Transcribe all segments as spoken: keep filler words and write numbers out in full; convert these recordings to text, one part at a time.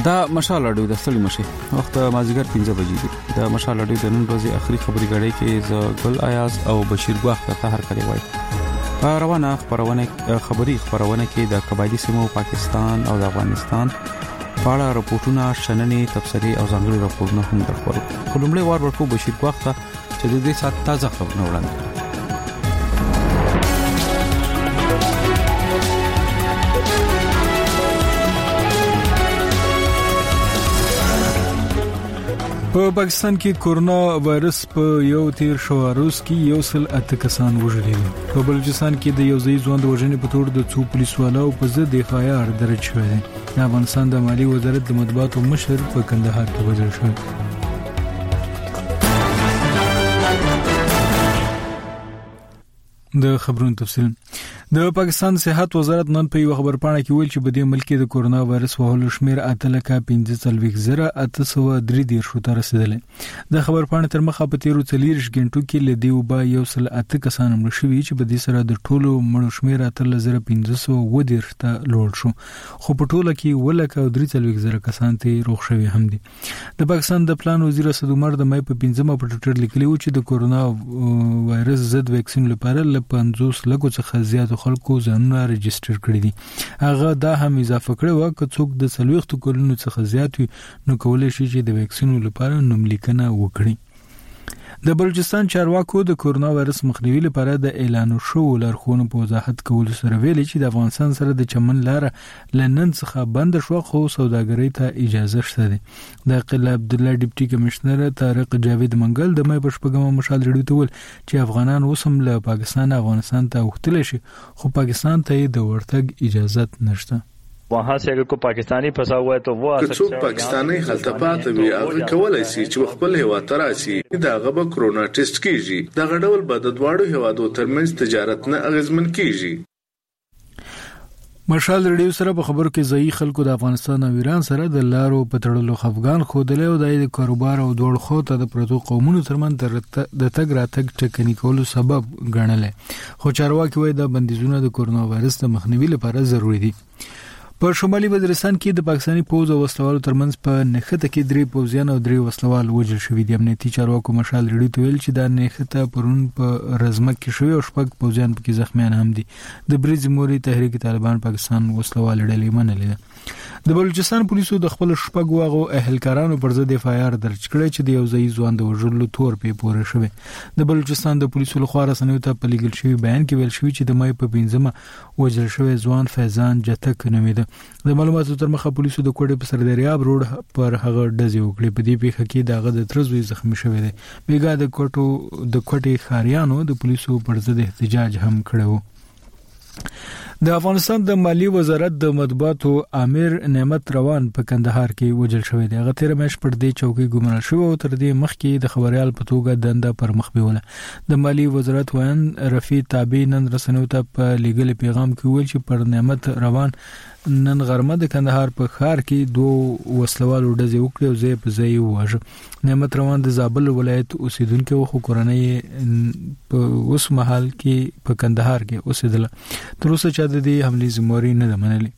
دا مشال اډو د ستړي مشه وخت مازیګر پنځه بجې دي. دا مشال اډو د نن ورځې اخري خبري غړې کې ز ګل آیاز او بشیر ګواخ ته هر کړي وای. روانه خبرونه خبري خبرونه کې د قبایلی سیمو پاکستان او د افغانستان په اړه راپورټونه شننې تفسیری او ځانګړي راپورونه هم درکول. خلمړي وار ورکو بشیر ګواخ ته چې د دې سات تازه خبرونه وړاندې. په پاکستان کې کورونا وایرس په یو تیر شو روز کې یو سل اته کسان وژل دي. په بلوچستان کې د یو ځای ځوان د وژنې په تور د څو پولیسوالو په ضد اف آی آر درج شوی دی. د افغانستان د مالی وزارت د مطبوعاتو مشر په کندهار کې وژل شو. د خبرونو تفصیل. د پاکستان صحت وزارت نن په یو خبرپاڼه کې ویل چې په دې ملک کې د کورونا وایرس وهلو شمیر اته لکه پنځه څلوېښت زره اته سوه درې دېرش ته رسیدلی. د خبرپاڼې تر مخه په تیرو څلوېښت غنټو کې له دې وبا یو سل اته کسان مړه شوي چې په دې سره د ټولو مړو شمیر اتلس زره پنځه سوه اووه دېرش ته لوړ شو. خو په ټوله کې اووه لکه درې څلوېښت زره کسان ته روغ شوي هم دي. د پاکستان د پلان وزیر اسد عمر د مې په پنځمه په ټویټر لیکلی و چې د کورونا وایرس ضد ویکسین لپاره ل پنځوس لکو څخه زیات خلکو ځانونه ريجستره کړی دي. هغه دا هم اضافه کړی و چې څوک د څلوېښت کلونو څخه زیات وي نو کولای شي چې د ویکسین لپاره نوملیکنه وکړي. د بلوچستان چارواکو د کورونا وایرس مخنیوي لپاره د اعلان شو لارښوونو په وضاحت کولو سره ویلي چې د افغانستان سره د چمن لار لنن څخه بند شو خو سوداګرۍ ته اجازه شته ده. د قلعه عبد الله ډیپټي کمشنر طارق جاوید منګل د مې په شپږمه مشال لري ته ول چې افغانان وسم له پاکستان افغانستان ته وختل شي خو پاکستان ته د ورتګ اجازه نشته. वहां से अगर कोई पाकिस्तानी फंसा हुआ है तो वो आ सकता है. पाकिस्तानी खलतपात वی هغه کولای شي چې خپل هیواد ته راشي. دا غو کرونا ټیسټ کیږي. دا غډول بد دواړو هیوادو ترمنځ تجارت نه اغیزمن کیږي. مشال ریډیو سره په خبرو کې ځای خلکو د افغانستان او ایران سره د لارو په تړلو خفغان خوده له د کاروبار او دوړ خو ته د پروتو قومونو ترمن د تګ راتګ ټکنیکولو سبب ګڼل. خو چارواکي وایي د بندیزونو د کورونا وایرس د مخنیوي لپاره ضروری دي. په شمالي وزیرستان کې د پاکستاني پوز او وسلوالو ترمنځ په نخته کې درې پوزیان او درې وسلوال وژل شوي دي. امنیتي چارواکو مشال ریډیو ته ویل چې دا نخته پرون په رزمک کې شوی او شپږ پوزیان پکې زخمیان هم دي. د بریز جمهوریت تحریک طالبان پاکستان وسلوال ډلې منلې ده. د بلوچستان پولیسو د خپل شپږ واغو اهلکارانو پر ضد اف آی آر درج کړی چې د یو ځای ځوان د وژلو تور په پوره شوی. د بلوچستان د پولیسو لخوا رسنیو ته په لیږل شوی بیان کې ویل شوی چې د مې په پنځمه وژل شوی ځوان فیضان جتک نومېده. د معلوماتو تر مخه پولیسو د کوټې په سردریاب روډ پر هغه ډزې وکړې. په دې پیښه کې دغه د ترزوی زخمی شوی دی. بیګا د کوټو د کوټې خاریانو د پولیسو پر ضد احتجاج هم کړو. د افغانستان د مالی وزارت د مطبوعاتو امیر نعمت روان په کندهار کې وژل شوی دی. هغه تیر مېش پر دې چوکۍ ګمراه شو او تر دې مخکې د خبريال په توګه دنده پر مخ بیوله. د مالی وزارت وایي رفیع تابع نن رسنیو ته په لیګل پیغام کې ویل چې پر نعمت روان نن غرمه د کندهار په ښار کې دوه وسلوالو ډزې وکړې او ځای په ځای وواژه. نعمت روان د زابل ولایت اوسیدونکو خو کورنۍ په اوس مهال کې په کندهار کې اوسېدله. تر اوسه چې د دې حملې ذمہواری نه ده منلې.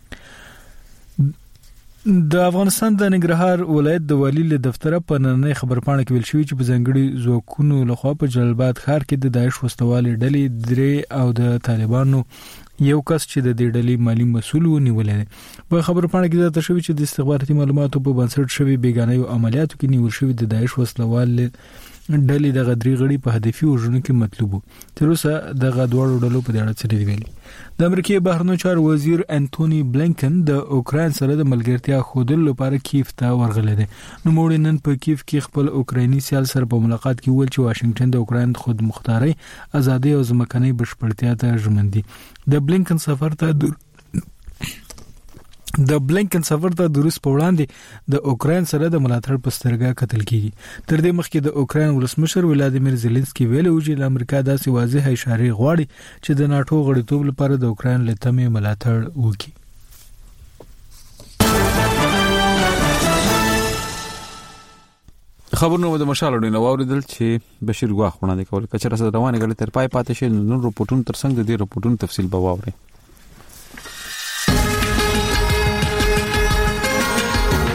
د افغانستان د ننګرهار ولایت د والی له دفتر په نننۍ خبرپاڼه کې ویل شوی چې په ځنګړي ځواکونو لخوا په جلال آباد ښار کې د داعش وسوالې ډلې درې او د طالبانو یو کس چې د دې ډلې مالی مسؤل ونیولې. په خبرپاڼه کې ځکه شوی چې د استخباراتي معلوماتو په بنسټ شوی بیګانه عملیاتو کې نیول شوی د داعش وسوال ډلې د غدري غړي په هدفي وژنو کې مطلوب. تر اوسه د غدوړو ډلو په اړه څه دی ویلي. د امریکای بهرنیو چارو وزیر انټونی بلینکن د اوکراین سره د ملګرتیا خوندلو لپاره کیف ته ورغلی دی. نو موږ نن په کیف کې خپل اوکرایني سیال سره په ملاقات کې ویل چې واشنگټن د اوکراین خود مختاري ازادي او ځمکنۍ بشپړتیا ته ژمن دي. د بلینکن سفر ته د د بلینکن سفر ته د روس په وړاندې د اوکراین سره د ملاتړ په سترګه کتل کیږي. تر دې مخکې د اوکراین ولسمشر ولادیمیر زيلنسکي ویلي و چې امریکا داسې واضح اشاره غواړي چې د ناتو غړیتوب لپاره د اوکراین له تمې ملاتړ وکړي. خبرونه د مشال ډینه واوریدل چې بشیر ګواخ وړاندې کول کچره سره روانه غړي تر پای پاتې شي. نن رپورټونو ترڅنګ د دې رپورټونو تفصیل به واوري.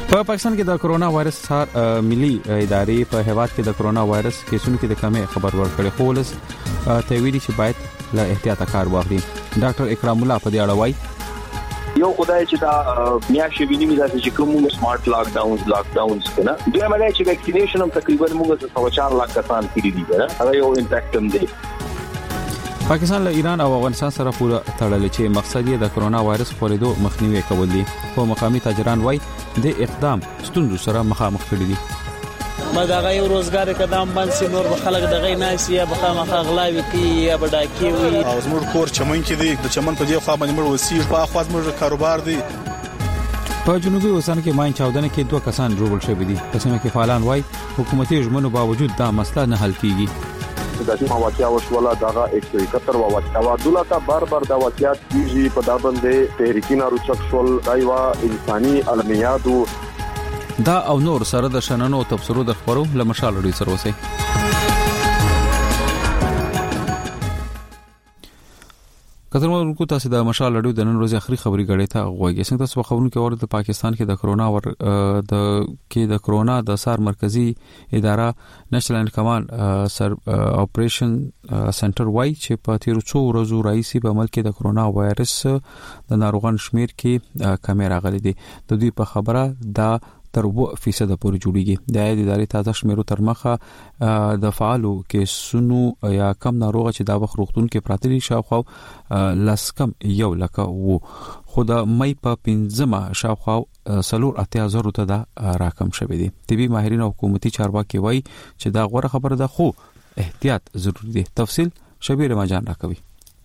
په پاکستان کې د کرونا وایرس سره ملي ادارې په هیواد کې د کرونا وایرس کیسونو کې د کمی خبر ورکړي، خو ولس ته ویلي چې باید له احتیاط کار واخلي. ډاکټر اکرام الله په دې اړه وایي یو خدای چې دا میاشتې ویني مې دا چې کوم سمارټ لاک ډاونز لاک ډاونز کنه دوی مله چې ویکسینیشن هم تقریبا موږ څه چار لک کسان کړی دي کنه هغه یو امپیکټ هم دی. پاکستان له ایران او افغانستان سره پوره تړل چې مقصد یې د کرونا وایرس خورېدو مخنیوي کول دي، خو مقامي تاجران وایي د اقدام ستونزو سره مخامخ کړي دي. ما دا غي روزګار کدام باندې نور به خلک د غي ناسي یا به مخه غلاوي کی یا به ډاکی وي. او زموږ کور چمن کې دی، د چمن په دی خوا باندې موږ وسیج په خوا زموږ کاروبار دی. په جنوبي وسان کې ماین چاودنه کې دوه کسان جوړ شوي دي. قسمه کې فعالان وایي حکومتي ژمنو باوجود دا مسله نه حل کیږي. د دې واقعیا وشوله دغه ایک سو اکہتر واقعیا دولته بار بار د واقعیت کیږي په دا باندې تحریکین اروچک شول دایوا انساني علمیاتو دا او نور سره د شننو تفسیرو د خبرو لمشال لري سره وسی. کترمنکو تاسو د مشال لړو د نن ورځې اخري خبري غړې ته غوږی څنګه تاسو خبرونه کې ورته پاکستان کې د کرونا ور د کې د کرونا د سار مرکزی اداره نېشنل کمانډ سر اپریشن سنټر وای چې په تیر څو ورځو راځي په عمل کې د کرونا وایرس د ناروغان شمیر کې کمی راغلي دي. د دې په خبره دا تر اوه فیصد پورې جوړیږي. د ادارې تازه شمیرو تر مخه د فعالو کیسونو یا کم ناروغه چې دا وخت روغتون کې پراته دي شاوخوا لسکم یو لکه وو، خو د مې په پنځمه شاوخوا سلور اتیا زرو ته دا راکم شوی دی. طبي ماهرین او حکومتي چارواکي وایي چې دا غوړه خبره ده، خو احتیاط ضروری دی. تفصیل شبیر مجان راکوي.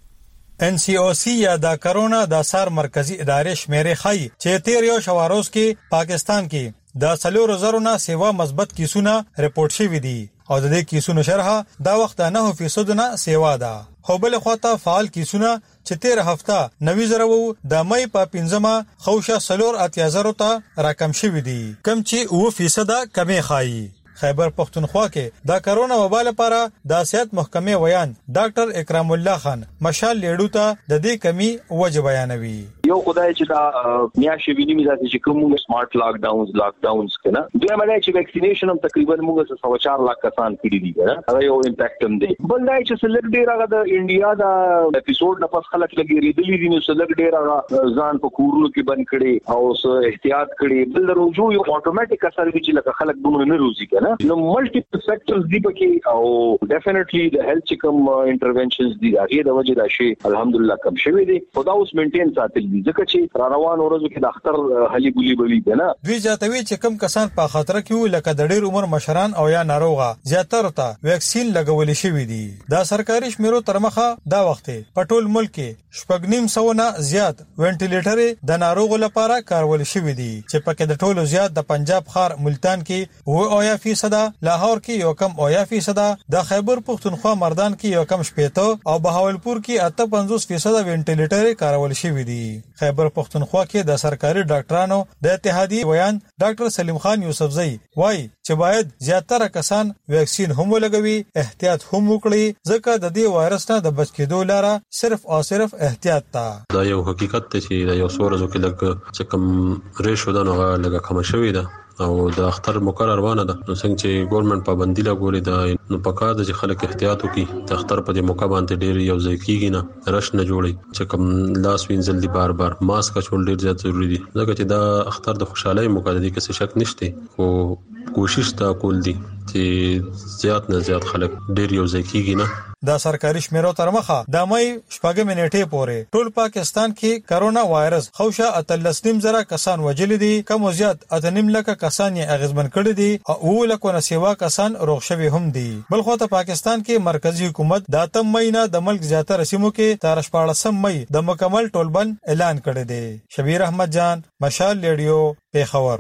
ان سی او سی یا د کرونا د سار مرکزی ادارې شمیرې خای چې تیر یو شواروز کې پاکستان کې د سلور زرونه سیوا مثبت کیسونه رپورټ شوي دي او د دې کیسونو شرح دا وخت نه فیصد نه سیوا ده. خو بل خواته فعال کیسونه چې تیر هفته نوي زره وو د مې په پنځمه خوشه سلور اتیا زرو ته راکم شوي دي، کم چې اوه فیصد کمی خای. خیبر پختونخوا کې د کرونا وبا لپاره د صحت محکمې ویان ډاکټر اکرام الله خان مشال لیډو ته د دې کمی وجه بیانوي. یو خدای چې دا میاشتې ویني مې دا چې کوم سمارټ لاک ډاونز لاک ډاونز کنه دوی مله چې ویکسینیشن هم تقریبا موږ څه چار لک کسان کړی دي کنه هغه یو امپیکټ هم دی. بل دا چې سلګ ډیر هغه د انډیا دا اپیسوډ نه پس خلک لګي ریډلی دي نو سلګ ډیر هغه ځان په کورونو کې بند کړي او احتیاط کړي. بل رجوع یو اتوماتیک اثر وی چې لکه خلک دومره نه روزي کنه نو ملټیپل فیکټرز دی پکې او ډیفینیټلی د هیلث چیکم انټرونشنز دی هغه د وجه دا شی الحمدلله کم شوی دی. خدا اوس مینټین ساتل دي ځکه چې را روان ورځو کې د اختر هلي بولی بلی کنه دوی ځاتوي چې کم کسان په خطر کې وو لکه د ډېر عمر مشران او یا ناروغه زیاتره ته ویکسین لګول شوی دی. دا سرکاري شمیرو تر مخه دا وخت په ټول ملک کې شپږ نیم سو نه زیات وینټیلیټر د ناروغو لپاره کارول شوی دی چې پکې د ټولو زیات د پنجاب خار ملتان کې و او یا فیصد، لاهور کې یو کم او یا فیصد، د خیبر پختونخوا مردان کې یو کم شپېته او بهاولپور کې اته پنځوس فیصد وینټیلیټر کارول شوی دی. خیبر پختونخوا کې د سرکاري ډاکټرانو د اتحادیې ویان ډاکټر سلیم خان یوسفزئی وایي چې باید زیاتره کسان ویکسین هم ولګوي، احتیاط هم وکړي ځکه د دې وایرس نه د بچ کېدو لاره صرف او صرف احتیاط ده. دا یو حقیقت دی چې د یو سورزو کې لګ چې کم ریشو دا نو لګ کم شوی ده او د اختر مقرر روانه ده. نو څنګه چې ګورنمنت پابندي لګولې ده نو پکار ده چې خلک احتیاط وکړي. د اختر په دې موقع باندې ډېر یو ځای کېږي نه رش نه جوړي چې کوم لاس وینځل دي بار بار ماسک چول ډېر زیات ضروری دي ځکه چې دا اختر د خوشحالۍ موقع ده کې څه شک نشته. خو کوشش تا کول دي چې زیات نه زیات خلک ډېر یو ځای کېږي نه. دا سرکاري شمیرو تر مخه د مې شپږم نیټه پورې ټول پاکستان کې کرونا وایرس خوشه اتلسنیم زره کسان وجل دي، کم زیات اتنیم لکه کسان یې اغیزمن کړي دي او لکه نسیوا کسان روغ شوی هم دي. بل خو ته پاکستان کې مرکزی حکومت د اتم مې نه د ملک زیاتره سیمو کې تر شپاړسم مې د مکمل ټولبند اعلان کړی دی. شبیر احمد جان، مشال ریډیو، پیښور.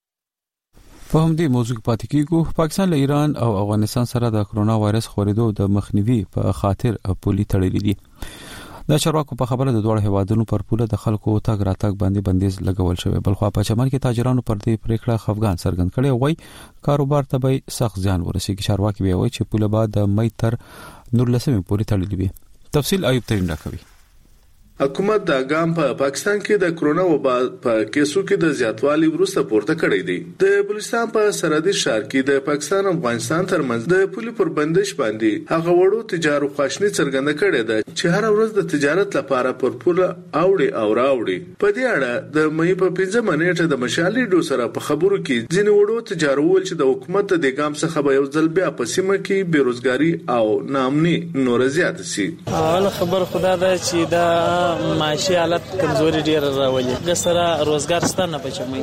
په همدې موضوع پاتې کیږو. پاکستان له ایران او افغانستان سره د کرونا وایرس خورېدو د مخنیوي په خاطر پولي تړلې دي. د چارواکو په خبره د دوه هیوادونو پر پوله د خلکو تګ راتګ باندې بندیز لګول شوی. بل خو په چمن کې تاجرانو پر دې پریکړه خفګان څرګند کړي وای کاروبار ته به سخت ځان ورسیږي. چارواکي وایي چې پوله بعد د مې تر نورلسمې پورې تړلې وي. تفصیل ایوب ترين راکوي. حکومت دا ګام په پا پاکستان کې د کرونا وبا په کیسو کې د زیاتوالي وروسته پورته کړی دی. د بلوچستان په سرحدي ښار کې د پاکستان او افغانستان ترمنځ د پولي پر بندش باندې هغه وړو تجارت خواشنی څرګنده کړې ده چې هر ورځ د تجارت لپاره پر پوله اوړي او راوړي. په دې اړه د مې په پنځمه نیټه د مشالې ډو سره په خبرو کې ځینې وړو تجارت چې د حکومت د ګام څخه به یو ځل بیا په سیمه کې بیروزګاری او نامني نور زیات شي. اول خبر خدا ده چې دا معاشي حالت کمزوري ډیر راولي. غسر روزګار ستنه پچمای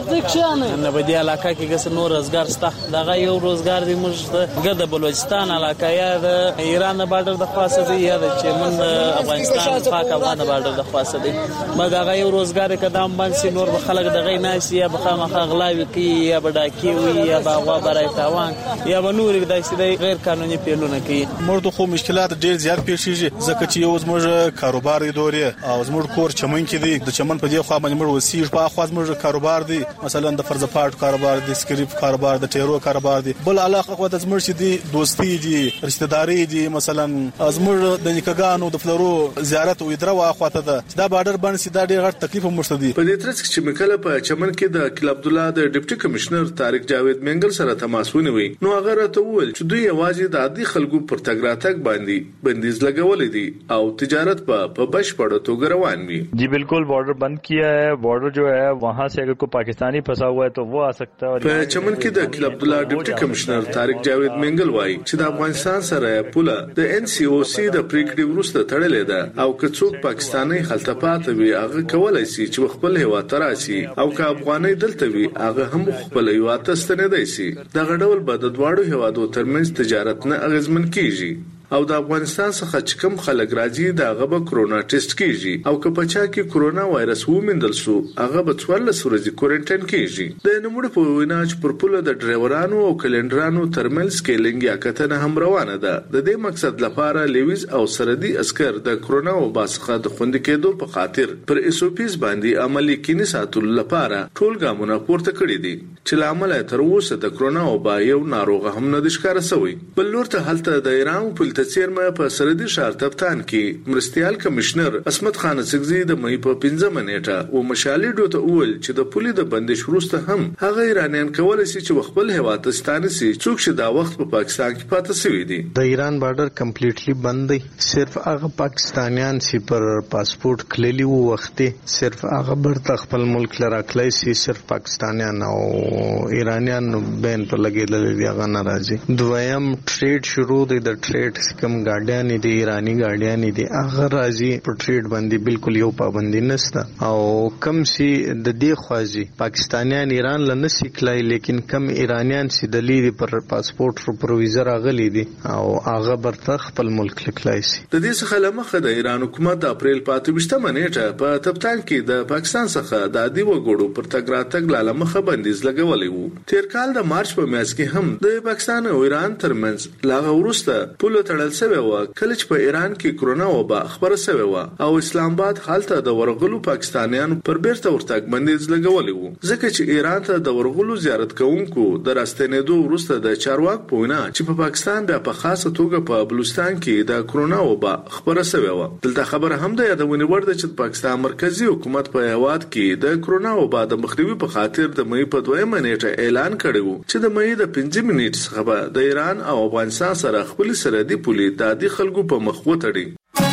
نه بدی علاقه کې غسر نور روزګار سته. دا یو روزګار دی موږ د بلوچستان علاقه یا د ایران بارډر د خاصه دی یا د چمن افغانستان پاک افغان بارډر د خاصه دی. مګر یو روزګار کدام باندې نور خلک دغه ناس یا بخامخ غلاوي کی یا بډاکی وي یا باغوا برای تاوان یا بنور داسې غیر قانوني پیلونه کوي. مرده خو مشکلات ډیر زیات پیښیږي ځکه چې یو زموږ کاروبار دی دورې او زموږ کور چمن کې دی. د چمن په دی خو باندې موږ وسیج په خو زموږ کاروبار دی مثلا د فرض پاٹ کاروبار دی سکریپ کاروبار د ټیرو کاروبار دی. بل علاقه خو د زموږ دی دوستی دی رشتہ داري دی مثلا زموږ د نکګانو د فلورو زیارت او ادرا واخواته ده دا بارډر باندې دا ډیر غټ تکلیف هم مشته دی. په دې ترڅ چې مکله په چمن کې د کل عبد الله د ډیپټي کمشنر طارق جاوید منګل سره تماس ونیوي نو هغه راته وویل چې دوی یوازې د عادي خلکو پر تګ راتګ باندې بندیز لګولې دي او تجارت په په بشپړه توګه روان وي. जी बिल्कुल बॉर्डर बंद किया है. बॉर्डर जो है वहां से अगर कोई पाकिस्तानी फंसा हुआ है तो वो आ सकता है. په چمن کې د کل عبد الله ډیپټي کمشنر طارق جاوید منګل وایي چې د افغانستان سره پوله د ان سی او سی د پریکړې وروسته تړلې ده او که څوک پاکستاني خلطپات وي هغه کولای شي چې خپل هیواد ته راشي او که افغاني دلته وي هغه هم خپل هیواد ته ستنیدای شي. دا غډول به د دواړو هیوادو ترمنځ تجارت نه اغیزمن کیږي او د افغانستان څخه چې کوم خلک راځي دا غو کرونا ټیسټ کیږي او که پچا کې کرونا وایرس ومندل سو هغه به څوارلس ورځې کوارنټاین کیږي. د نموړو په وینا چې پر پوله د ډرایورانو او کلندرانو ترمنځ سکیلینګ یا کتنه هم روانه ده. د دې مقصد لپاره لیویز او سرحدي عسكر د کرونا وباسخه د خوند کېدو په خاطر پر اس او پیز باندې عملی کینی ساتل لپاره ټول ګامونه پورته کړی دي چې لامل تر اوسه د کرونا وبا یو ناروغ هم نه د ښکار شوی. بل لور ته هلته د ایران په تسیرمه په سرحدي ښار تفتان کې مرستيال کمشنر اسمت خان سګزي د مې په پنځمه نیټه او مشالې ډوته اول چې د پولي د بندش وروسته هم هغه ایرانیان کولای شي چې خپل هیواد ته ستانه سي څوک چې دا وخت په پاکستان کې پاتې شوی دي. د ایران بارډر کمپلیټلی بند دی. صرف هغه پاکستانیان چې پر پاسپورت کلیلی وو وخت صرف هغه برته خپل ملک لرا کلی سي صرف پاکستانیان او ایرانیان بین پر لګیدل دي هغه ناراضي. دویم ټریډ شروع دی. د ټریډ کم ګاډیان دي ایرانی ګاډیان دي هغه راځي په ټریډ باندې بالکل یو پابندي نشته او کم سي د دې خوازي پاکستانیان ایران ل نسی کلای لیکن کم ایرانیان سي د لیدي پر پاسپورت پر ویزا راغلي دي او هغه برته خپل ملک لکلای سي. د دې څخه لمخه د ایران حکومت د اپریل په اتمه نیټه په تبتان کې د پاکستان څخه د عادي وګړو پر تګ راتګ لاله مخه بندیز لګولې وو. تیر کال د مارچ په میاشت کې هم د پاکستان او ایران ترمنځ لاغه ورسته پوله تړل شوی و کله چې په ایران کې کرونا وبا خبره شوی و او اسلام آباد حالت د ورغلو پاکستانیانو پر بیرته ورتګ بندیز لګولې وو ځکه چې ایران ته د ورغلو زیارت کوونکو د راستنېدو وروسته د چارواک پوینا چې په پاکستان بیا په خاصه توګه په بلوچستان کې د کرونا وبا خبره شوی و. دلته خبره هم د یادونه ورده چې پاکستان مرکزی حکومت په هیواد کې د کرونا وبا د مخنیوي په خاطر د مې په دویمه نیټه اعلان کړی و چې د مې د پنځه منټ څخه د ایران او افغانستان سره خپل سرحدي پولي د عادي خلکو په مخ وتړي.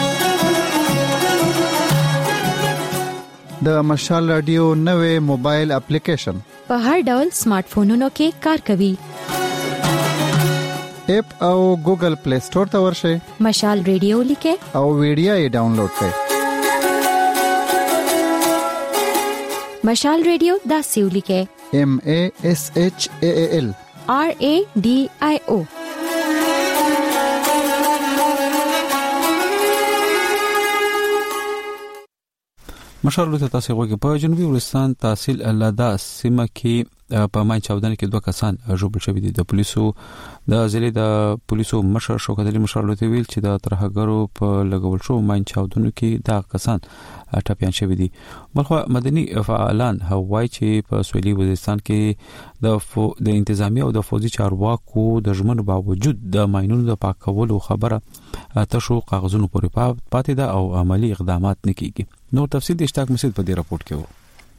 د مشال رادیو نوې موبایل اپلیکیشن په هر ډول سمارټ فونونو کې کار کوي. اپ او ګوګل پلی سٹور ته ورشئ. مشال رادیو لیکه او ویډیو یې ډاونلوډ کړئ. مشال رادیو دا سیو لیکه M A S H A A L R A D I O. مشال ته تاسو غوږی په جنوبي ولستان تحصیل الادا سیمه کې په ماین چاودنه کې دوه کسان ژوبل شوي دي. د پولیسو د ضلع د پولیسو مشر شوکت علي مشر لته ویل چې د ترهګرو په لګول شو ماین چاودنو کې دا کسان ټاپیان شوي دي. بلخو مدني فعالان هوای چې په سویلي وزیرستان کې د فو د انتظامی او د فوزي چارواکو د ژمنو باوجود د ماینونو د پاکولو خبره تاسو کاغذونو پورې پاتې ده او عملی اقدامات نه کیږي. نو تفصیل د اشتاق مسجد په دې راپورټ کې وو.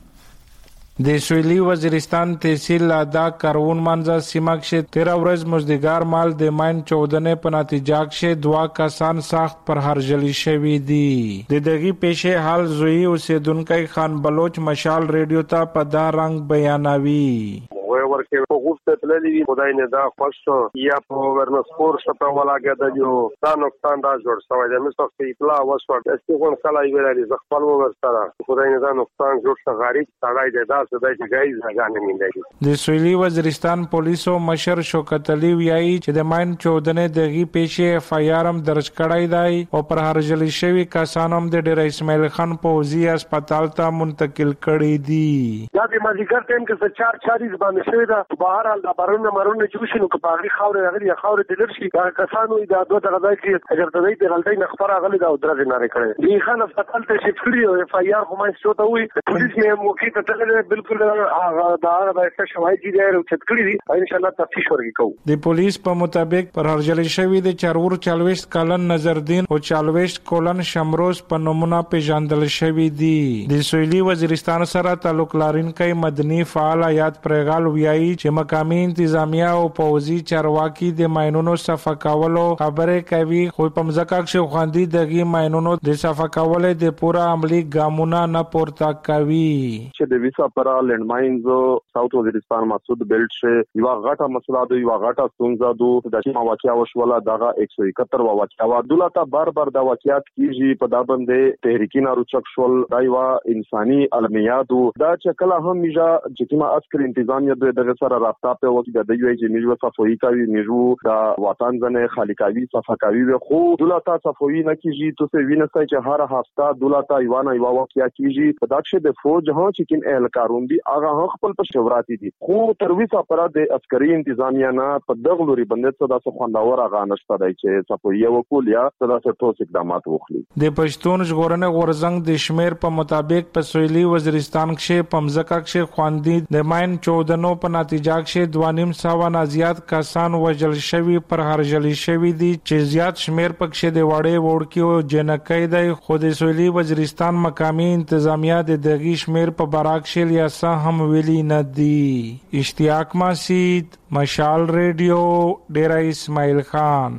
د سویلي وزیرستان تحصیل ادا کارون منځه سیمه کې تیرا ورځ مزدګار مال د ماین چودنې په نتیجه کې دوا کسان سخت پر هرجلی شوی دي. د دغه پیښې حال زوی اوسیدونکو خان بلوچ مشال ریډیو ته په دا رنگ بیانوي. وای ورکه په غوښته تللی خدای نه دا خوښ یا په ورنسپور شپه ولاګه د یو دا نقصان دا جوړ شوی دی. مې څه اطلاع وشوه استغون کله ویلې ز خپل ورسره خدای نه دا نقصان جوړ شو غریب سړی دی دا څه دی جایز غانې مندي. د سویلي وزیرستان پولیسو مشر شوکت علي ویایي چې د ماین چودنې دغه پیښې اف آی آر هم درج کړای دی او پر هرجلی شوی کسان هم د ډیر اسماعیل خان پوزي هسپتال ته منتقل کړي دي. دا د مازیګر ټیم کې چار چاري باندې شوی دا بهر ال بارونه مرونه چې شنو په هغه خاورې هغه خاورې د لرشي کسانو دا دوه دغه کې اگر ته دې غلطي نخبر غلي دا درغه نه کړي. دی خان هسپتال ته شفت کړی او اف آی آر کومه شوته وي پولیس مې موقع ته تلل بالکل هغه دا د شواهد دي او چت کړی دي ان شاء الله تفتیش ورګو. د پولیس په مطابق پر هرجلی شوی د چارور چالويش کلن نظردین او چالويش کولن شمروز په نمونه پیژندل شوی دي. د سویلي وزیرستان سره تعلق لرونکي مدني فعال آیات پرغال ویایي چې مقامي انتظامیه او پوزي چارواکي د ماینونو صفه کولو خبره کوي خو په مزکه کې خوندي دغه ماینونو د صفه کولو د پورا عملی ګامونه نه پورته کوي. چې د ویسا پر لند ماینز ساوث وزیرستان مسعود بیلټ شه یو غټه مسله ده یو غټه ستونزه ده د شمه واقعیا وشوله دغه ایک سو اکہتر واقعیا دولته بار بار د واقعیت کیږي په دا باندې تحریکین اروچک شول دایوا انساني علمیاتو دا چې کله هم میجا چې کیما عسکر انتظامیه د سره رابطه په وخت د دوی چې میجو صفوي کوي میجو د وطن ځنه خالقاوي صفه کوي خو دولته صفوي نه کیږي تو څه وینځي چې هر هفته دولته ایوانه ایوا واقعیا کیږي په داخله د فوج هو چې کین اهلکارون دي هغه خپل په شوراتی دي خو تر ویسه پر د عسکري انتظامیه نه په دغه لوري باندې څه د خوندور هغه نشته دی چې صفوي وکول یا څه د ټوس اقدامات وکړي. د پښتون ژغورنې غورزنګ د شمیر په مطابق په سویلي وزیرستان کې پمزکه کې خواندي د ماین چودنو په نتیجه کې دوانیم ساوه نه زیات کسان وژل شوی پر هرجلی شوی دي چې زیات شمیر پکې د وړې وړکی او جنکې دی. خو د سویلي وزیرستان مقامی انتظامیه د دغه شمیر په براکشل یا سه هم ویلي نه دي. اشتیاق مسجد مشال ریډیو ډیرا اسماعیل خان.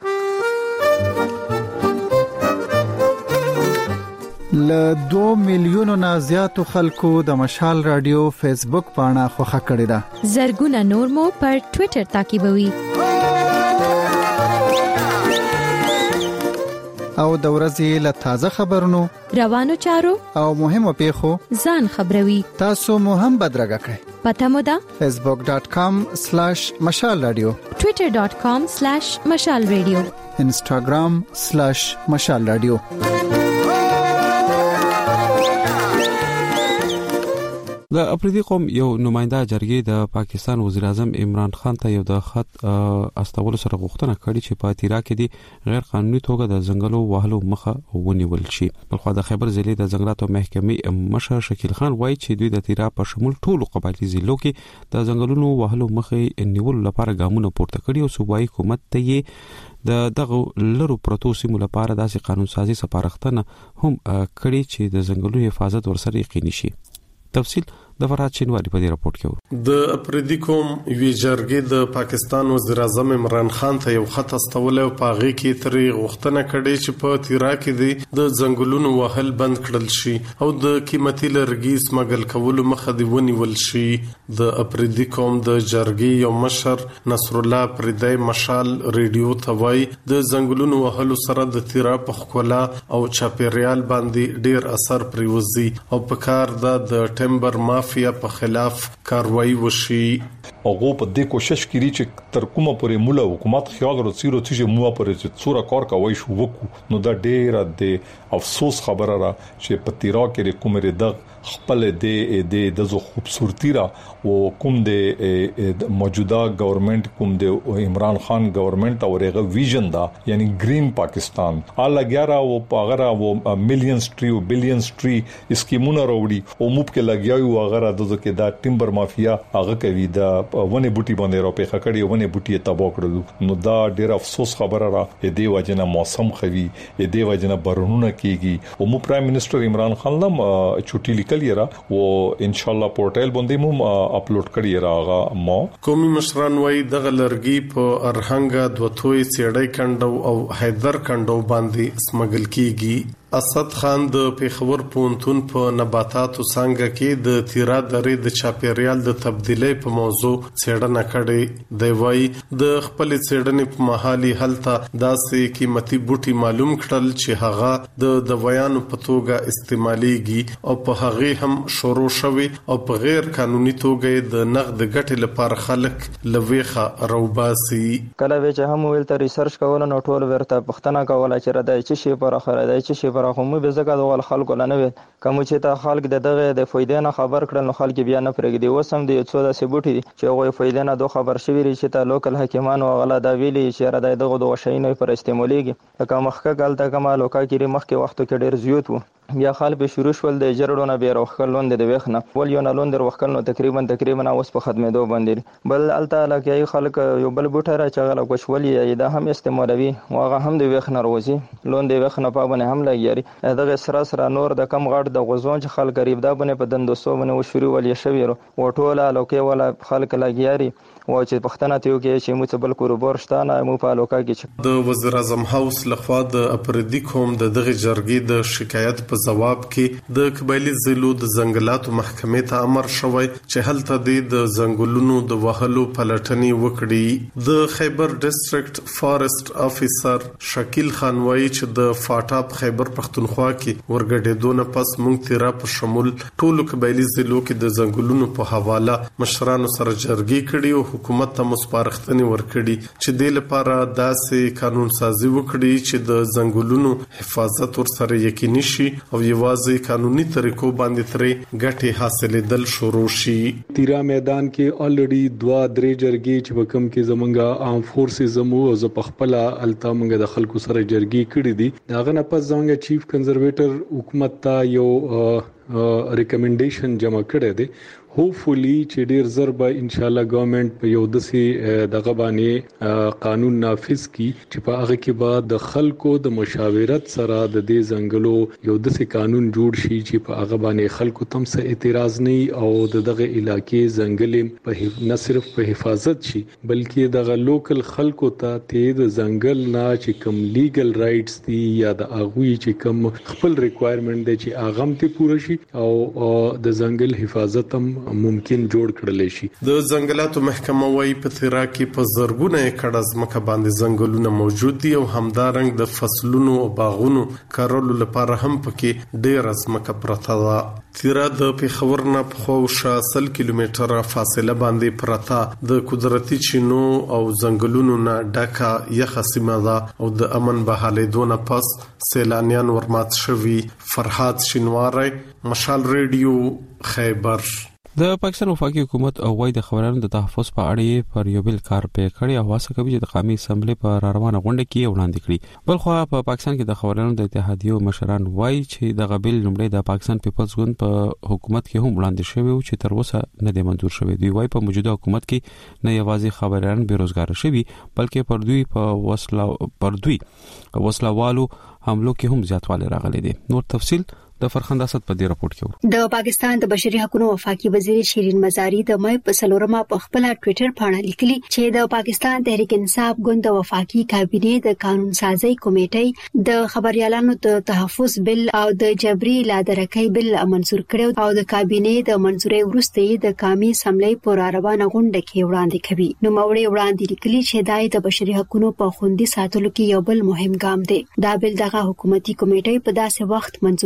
ل دو میلیونو نه زیاتو خلکو د مشال رادیو فیسبوک پاڼه خوښه کړې ده. زرګونه نور مو پر ټوئیټر تعقیبوي. او د ورځې له تازه خبرونو روانو چارو او مهمو پیښو ځان خبروي. تاسو مو هم بدرګه کړئ. پته مو ده فیسبوک ډاٹ کام سلیش مشال رادیو ټوئیټر ډاٹ کام سلیش مشال رادیو انسټاګرام سلیش مشال رادیو. د اپریدي قوم یو نماینده جرګې د پاکستان وزیر اعظم عمران خان ته یو د خط استولو سره غوښتنه کړې چې په تیرا کې د غیر قانوني توګه د ځنګلو وهلو مخه ونیول شي. بلخو د خیبر ضلع د ځنګلاتو محکمې مشر شکیل خان وایي چې دوی د تیرا په شمول ټولو قبایلی ضلعو کې د ځنګلونو وهلو مخه نیول لپاره ګامونه پورته کړي او صوبایي حکومت ته یې د دغه لرو پروتو سیمو لپاره داسې قانون سازي سپارښتنه هم کړي چې د ځنګلونو حفاظت ورسره یقیني شي. تفصیل د فرات شینواری په دې راپورټ کې و. د اپریدي قوم وی جرګې د پاکستان وزیر اعظم عمران خان ته یو خط استول او پاغي کې ترې غوښتنه کړې چې په تیرا کې د ځنګلونو وهل بند کړل شي او د قیمتي لرګي سمګل کولو مخه دی ونیول شي. د اپریدي قوم د جرګې یو مشر نصر الله پردای مشال ریډیو ته وایي د ځنګلونو وهلو سره د تیرا په خپله او چاپیریال باندې ډیر اثر پریوزي او په کار د ټمبر ماف یا په خلاف کاروایی وشي. هغه په دې کوشش کوي چې تر کومه پورې مولا حکومت خیال ورسیرو چې مو پرې چې څوره کار کوي شو وکړو نو دا ډېر د افسوس خبره را چې په تیرا کې کومره د خپل د د د خوبصورتي را او کوم د موجوده ګورنمنت کوم د عمران خان ګورنمنت او رغه ویژن دا یعنی گرین پاکستان الا ګیارا او پاغرا او مليونز ټری او بلینز ټری اسکیمونه وروړي او موب کې لګیاو هغه د دغه دا ټیمبر مافیا هغه کوي دا ونه بوټي باندې راپې خکړی ونه بوټي تباہ کړل نو دا ډیر افسوس خبره را د دې وجنه موسم خوي د دې وجنه برونونه کیږي او مو پرایم منسٹر عمران خان لم چټي لیکلی را او ان شاء الله پورټل باندې مو اپلوډ کړی راغه مو قومي مشران وای د غلرګي په ارهنګ دوتوي سیړای کندو او حیدر کندو باندې سمګل کیږي اسد خان د پیښور پونتون په نباتاتو څنګه کې د تیرا درې د چاپیریال د تبدیلی په موضوع څېړنه کړې دی وای د خپل څېړنې په محلي حالت داسې قیمتي بوټي معلوم کړل چې هغه د دوايانو په توګه استعماليږي او په هغه هم شروع شوی او په غیر قانوني توګه د نقد ګټې لپاره خلک لويخه روباسي کله چې هم ویل ته ریسرچ کول نو ټول ورته پښتنه کوله چې راځي چې شی پر اخر راځي چې شی راخمو به زګه د خلکو لنه کوم چې ته خلک د دغه د فائدې نه خبر کړل نو خلک بیا نه پرېږدي وسم دی څو د سبوټي چې هغه فائدې نه دوه خبر شوی چې ته لوکل حکیمان او غلا دا ویلي چې را دغه د وشینې پر استعماليږي که مخکې ګالته کما لوکا کې مخکې وختو کې ډیر زیات وو بیا خال به شروع شول د جرړونه به روخلون د وښنه ول یو نه لون د روخلون تقریبا تقریبا اوس په خدمتو باندې بل الته لکه خلک یو بل بوټه را چغله کوشولې دا هم استعمالوي واغه هم د وښنه روزي لون د وښنه په باندې هم لګیاري دغه سره سره نور د کم غړ د غوزون چې خلک قریب دا باندې په دندوسو باندې وشوري ولې شوی او ټوله لوکه ولا خلک لګیاري او چې پښتنه ته یو کې چې مو څه بل کوربور شته نه مو په لوکا کې د وزیر اعظم هاوس لخوا د اپریدي کوم د دغه جرګې د شکایت په جواب کې د قبایلی ضلعو د ځنګلاتو محکمې ته امر شوی چې هلته د ځنګلونو د وهلو پلټنې وکړي د خیبر ډیسټریکټ فارست افیسر شکیل خان وایي چې د فاټاپ خیبر پختونخوا کې ورګډېدونه پس مونږ تیرا په شمول ټولو قبایلی ضلعو کې د ځنګلونو په حواله مشرانو سره جرګې کړي او حکومت ته مسپارښتنې ورکړي چې د لپاره داسې قانون سازي وکړي چې د ځنګلونو حفاظت ورسره یقیني شي او یوازې قانوني طریقو باندې ترې ګټې حاصلېدل شروع شي. تیرا میدان کې الریډي دوا درې جرګې چې وکم کې زمونږه عام فورسز زمو او ز پخپله التا مونږ د خلکو سره جرګې کړې دي داغه نه پس زمونږ چیف کنزرویټر حکومت ته یو ریکمنډیشن جمع کړی دی هوپفلی چې ډیر زر به ان شاء الله ګورنمنت په یو دسي دغه باندې قانون نافذ کی چې په هغه کې بعد د خلکو د مشاورت سره د دې ځنګلو یو دسي قانون جوړ شي چې په هغه باندې خلکو تم څه اعتراض نه او دغه علاقې ځنګل په نه صرف په حفاظت شي بلکې دغه لوکل خلکو ته ته د ځنګل نه چې کوم لیګل رائټس دي یا د اغوی چې کوم خپل ریکوایرمنټ دي چې اغم ته پوره شي او د ځنګل حفاظت هم ممکن جوړ کړل شي. د ځنګلاتو محکمه وايي په تیرا کې په زرګونه ایکړ ځمکه باندې ځنګلونه موجود دي او همدارنګ د فصلونو او باغونو کارولو لپاره هم پکې ډېر ځمکه پرته ده. تیرا د پیښور نه په خوشا سل کیلومتره فاصله باندې پرته د قدرتي چینو او ځنګلونو نه ډکه یخه سیمه ده او د امن بحالې دونه پس سیلانیان ورمات شوي. فرحات شینواری مشال ریډیو خیبر. د پاکستان وفاقي حکومت او وای د خبرانو د تحفظ په اړه پر یو بل کار پې کړی او واسه کوي چې د قومي اسمبلی په روانه غونډه کې وړاندې کړي. بل خو په پاکستان کې د خبرانو د اتحادیو مشران وای چې د غبل لومړی د پاکستان پیپلز ګوند په حکومت کې هم وړاندې شوی او چې تر اوسه نه دی منظور شوی. دی وای په موجوده حکومت کې نه یوازې خبران بیروزګار شوي بلکې پر دوی په وسله پر دوی وسلوالو حملو کې هم زیاتوالی راغلی دی. نور تفصیل د فرخنده اسد په دې راپورټ کې د پاکستان د بشري حقوقو وفاقي وزیر شیرین مزاری د مې په سلورمه په خپل ټوئیټر باندې لیکلي چې د پاکستان تحریک انصاف ګوند د وفاقي کابینې د قانون سازي کمیټې د خبريالانو د تحفظ بل او د جبري لادرکۍ بل منزور کړو او د کابینې د منزوري وروسته د قومي اسمبلی پر روانه غونډه کې وړاندې کوي. نو موري وړاندې لیکلي چې دای د بشري حقوقو په خوندي ساتلو کې یو بل مهم ګام دی. دا بل دغه حکومتي کمیټې په داسې وخت منزور کړي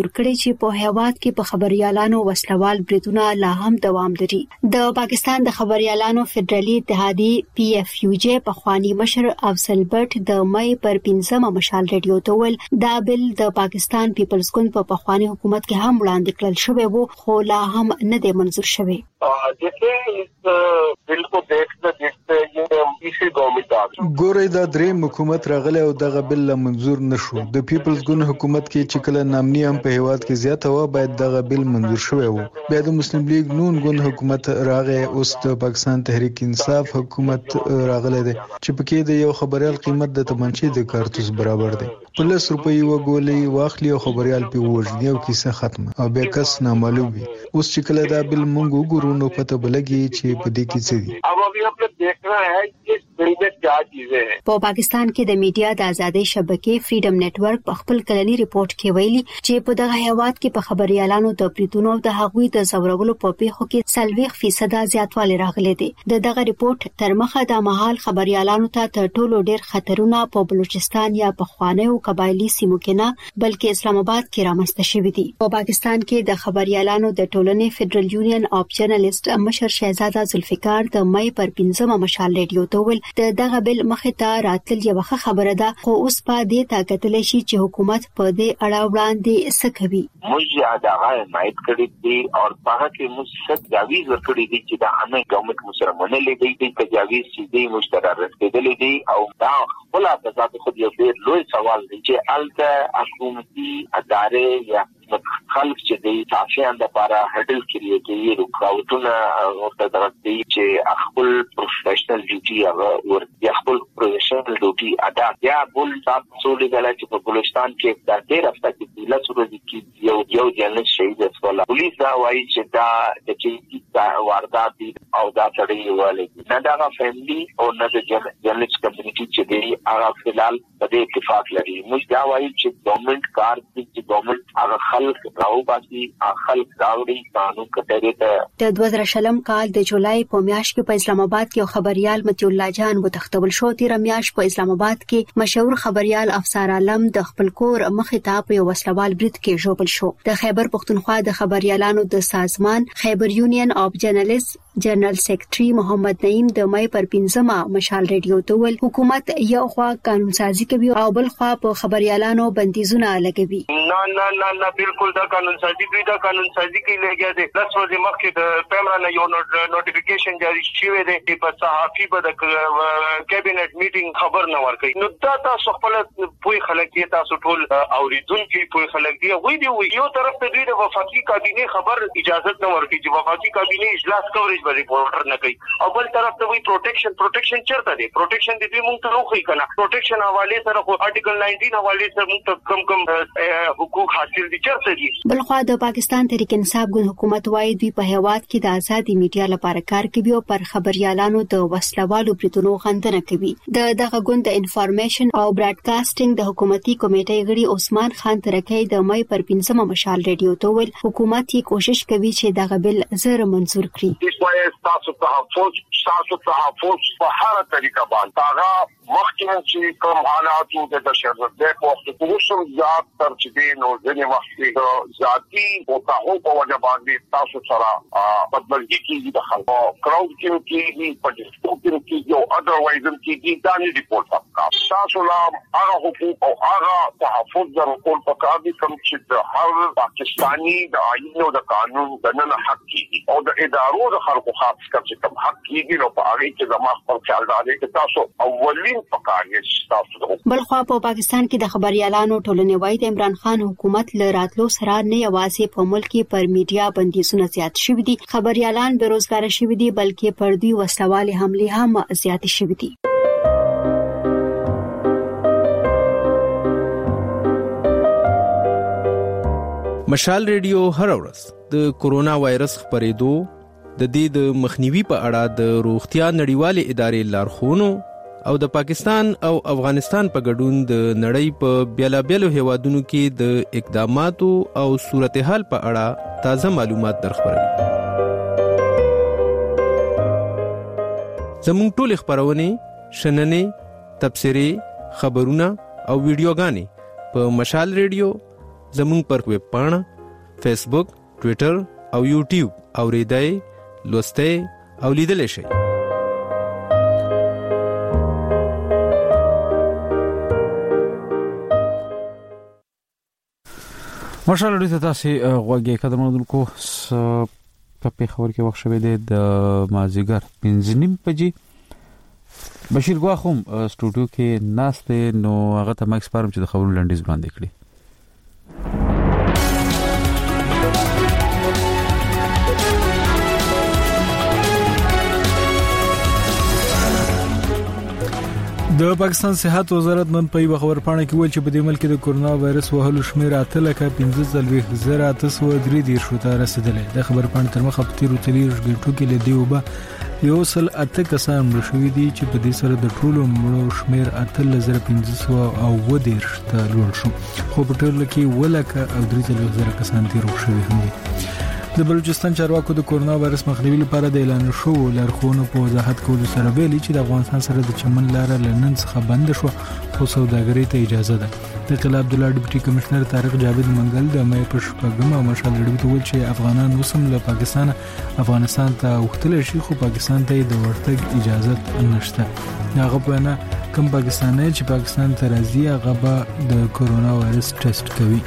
چې په هیواد کې په خبريالانو وسلوال بریدونه لا هم دوام لري. د پاکستان د خبريالانو فدرالي اتحادیه پی اف یو جی په خواني مشر افضل بټ د مې پر پنځمه مشال ریډیو ته ول دا بل د پاکستان پیپلز ګوند په پخوانی حکومت کې هم وړاندې کړل شوی وو خو لا هم نه دی منظور شوی. جیسے اس بل کو دیکھنا جسے یہ اسی گورنمنٹ ګورې دا درې حکومت راغله او دغه بل منظور نشو. د پیپلز ګوند حکومت کې چې کله نامني هم په هیواد کې زیاته و باید دغه بل منظور شوی وو. بیا د مسلم لیگ نون ګوند حکومت راغې اوس د پاکستان تحریک انصاف حکومت راغله ده چې پکې د یو خبريال قیمت د تمنچې د کارتوس برابر دی. په لس روپۍ وګولې واخلي او خبريال په وژني او کیسه ختمه او بیا کس نامعلوم وي. اوس چې کله دا بل مونږ وګورو نو پته بلګي چې په دې کې څه دي. अब अभी हम लोग देख रहे हैं कि इस बिल में क्या चीजें हैं. په پاکستان کې د میډیا د ازادۍ شبکې فریډم نتورک په خپل کلنی ریپورت کې ویلي چې په دغه هیواد کې په خبريالانو د بریدونو او د هغوی د زورولو په پیښو کې سلويخ فیصد زیاتوالی راغلی دی. د دغه ریپورت تر مخه د مهال خبريالانو ته تر ټولو ډېر خطرونه په بلوچستان یا په خوانیو قبایلی سیمو کې نه بلکې اسلام آباد کې رامنځته شوی دي. په پاکستان کې د خبريالانو د ټولنې فدرال یونین اف جرنالست مشر شهزاده ذوالفقار د مې پر پنځمه مشال ریډیو ته ول د دغه بل مخه ته راتل یو خبره ده خو اوس په دې طاقت لشي چې حکومت په دې اړه وړاندې څه کوي. موږ دا حمایت کړی دي او هغه کې موږ څه تجاویز ورکړي دي چې دا همه ګورنمنت مسلمانانه لیدي دي تجاویز چې دي مشترک رسیدلې دي او دا خپل د ذات خو یو ډېر لوی سوال دی چې الته حکومتي ادارې یا خلک چې د تاسیان د لپاره هډل کړی دی رکاوټونه ورته درته چې خپل پروفیشنل ډیوټي هغه ورته خپل پروفیشنل ډیوټي ادا یا بل تاسو لګل چې په بلوچستان کې د ډېر هفته کې د لاسو کې یو یو جنرال شهید وسوله پولیس دا وایي چې دا د چې واردات دي او دا تړي والي نه دا فیملی او نه د جرنالست کمیونټي چې دی هغه فلال په دې اتفاق لري. موږ دا وایي چې ګورنمنت کار دي چې ګورنمنت هغه خلک راو باسي خلک داوړي قانون کټری ته. د دوه زره شلم کال د جولای په میاشت کې په اسلام آباد کې خبريال متي الله جان وتختول شو. تیر میاشت په اسلام آباد کې مشهور خبريال افسر عالم د خپل کور مخې ته په وسلوال برید کې ژوبل شو. د خیبر پختونخوا د خبريالانو د سازمان خیبر یونین اف جرنالست جنرال سیکریټري محمد نعیم د مې پر پنځمه مشال ریډیو ته ول حکومت یو خوا قانون سازي کوي او بل خوا په خبريالانو بندیزونه لګوي. نه نه نه نه بالکل دا قانون سازي کوي دا قانون سازي کوي لګیا دي. لس ورځې مخکې د پیمرا نه یو نوټیفیکیشن جاری شوی دی چې په صحافي په د کابینټ میټینګ خبر نه ورکړي. نو دا تاسو خپل پوي خلک دي تاسو ټول اوریدونکو پوي خلک دي وای دی یو طرف ته دوی د وفاقي کابینه خبر اجازه نه ورکړي چې وفاقي کابینه اجلاس کوي ریپورټر نه کوي او بل طرف ته وی پروټیکشن پروټیکشن چرته دی پروټیکشن دی موږ ته نو خو کنه پروټیکشن حواله سره خو آرټیکل نائنټین حواله سره موږ ته کم کم حقوق حاصل دي چرته دي. بل خو د پاکستان تحریک انصاف ګوند حکومت وايي دوی په هیواد کې د آزادي میډیا لپاره کار کوي او پر خبريالانو د وسلوالو بریدونو غندنه کوي. د دغه ګوند د انفارمیشن او براډکاسټینګ د حکومتي کمیټې غړي عثمان خان ترکی د مې پر پنځمه مشال ریډیو ته ول حکومت یې کوشش کوي چې دغه بل زر منزور کړي. تاسو تحفظ تاسو تحفظ په هر طریقه باندې هغه مخکې چې کوم حالات د تشدد په وخت کې کوم زیات تر چې نو ځنې وخت د ذاتی او تاسو په وجه باندې تاسو سره بدلږي کیږي د خلکو کراود کې کیږي په ډیسکو کې یو اذروایز کیږي دا نه ریپورت تاسو تاسو لا هغه حقوق او هغه تحفظ د ټول پکار دي کوم چې د هر پاکستانی د آئین او د قانون د نن حق کیږي او د ادارو د خلکو خاص کر چې کوم حق کیږي نو په هغه کې زموږ خپل خیال راځي چې تاسو اولین پکار یې تاسو. بل خو په پاکستان کې د خبريالانو ټولنې وايي د عمران خان حکومت له راتلو سره نه یوازې په ملک کې پر میډیا بندیزونه زیات شوي دي خبريالان بیروزګار شوي دي بلکې پر دوی وسلوالې حمله هم زیات شوي دي. مشال ریډیو هر ورځ د کورونا وایرس خبرېدو د دې د مخنیوي په اړه د روغتیا نړیوالې ادارې لارښوونو او د پاکستان او افغانستان په ګډون د نړۍ په بیلابیلو هیوادونو کې د اقداماتو او صورتحال په اړه تازه معلومات درخبروي. زموږ ټول خبرونه شننې تبصرې خبرونه او ویډیوګانې په مشال ریډیو زموږ پر ویب پاڼه فیسبوک، ټوئیټر او یوټیوب اوریدای، لوستای او لیدلای شئ. ماشاءالله دې تاسو غوږی قدرمنونکو په خبر کې وخت شوه د مازیګر پنځه نیم بجې بشیر غواخم سټوډیو کې ناشته نو هغه ته ماکس پارم چې د خبرو لنډیز باندې کړی. د پاکستان صحت وزارت نن په یو خبر پاڼه کې ویل چې په دې ملک کې د کورونا وایرس وهلو شمېر اته لکه پنځه څلوېښت زره اته سوه درې دېرش ته رسیدلی. د خبر پاڼې تر مخه په تیرو څلوېښت غنټو کې له دې وبا یو سل اته کسان مړه شوي دي چې په دې سره د ټولو مړو شمېر اتلس زره پنځه سوه اووه دېرش ته لوړ شو، خو په ټوله کې اووه لکه او درې څلوېښت زره کسان تېر شوي هم دي. د بلوچستان چارواکو د کورونا وایرس مخنیوي لپاره د اعلان شوو لارښوونو په وضاحت کولو سره ویلي چې د افغانستان سره د چمن لاره له نن څخه بند شو، خو سوداګرۍ ته اجازه ده. د قلعه عبدالله ډیپټي کمشنر طارق جاوید منګل د مې په شپږمه مشال ریډیو ته ویل چې افغانان اوس هم له پاکستان افغانستان ته وختل شي، خو پاکستان ته د ورتګ اجازه نشته. هغه په نه کوم پاکستاني چې پاکستان ته راځي هغه به د کورونا وایرس ټیسټ کوي.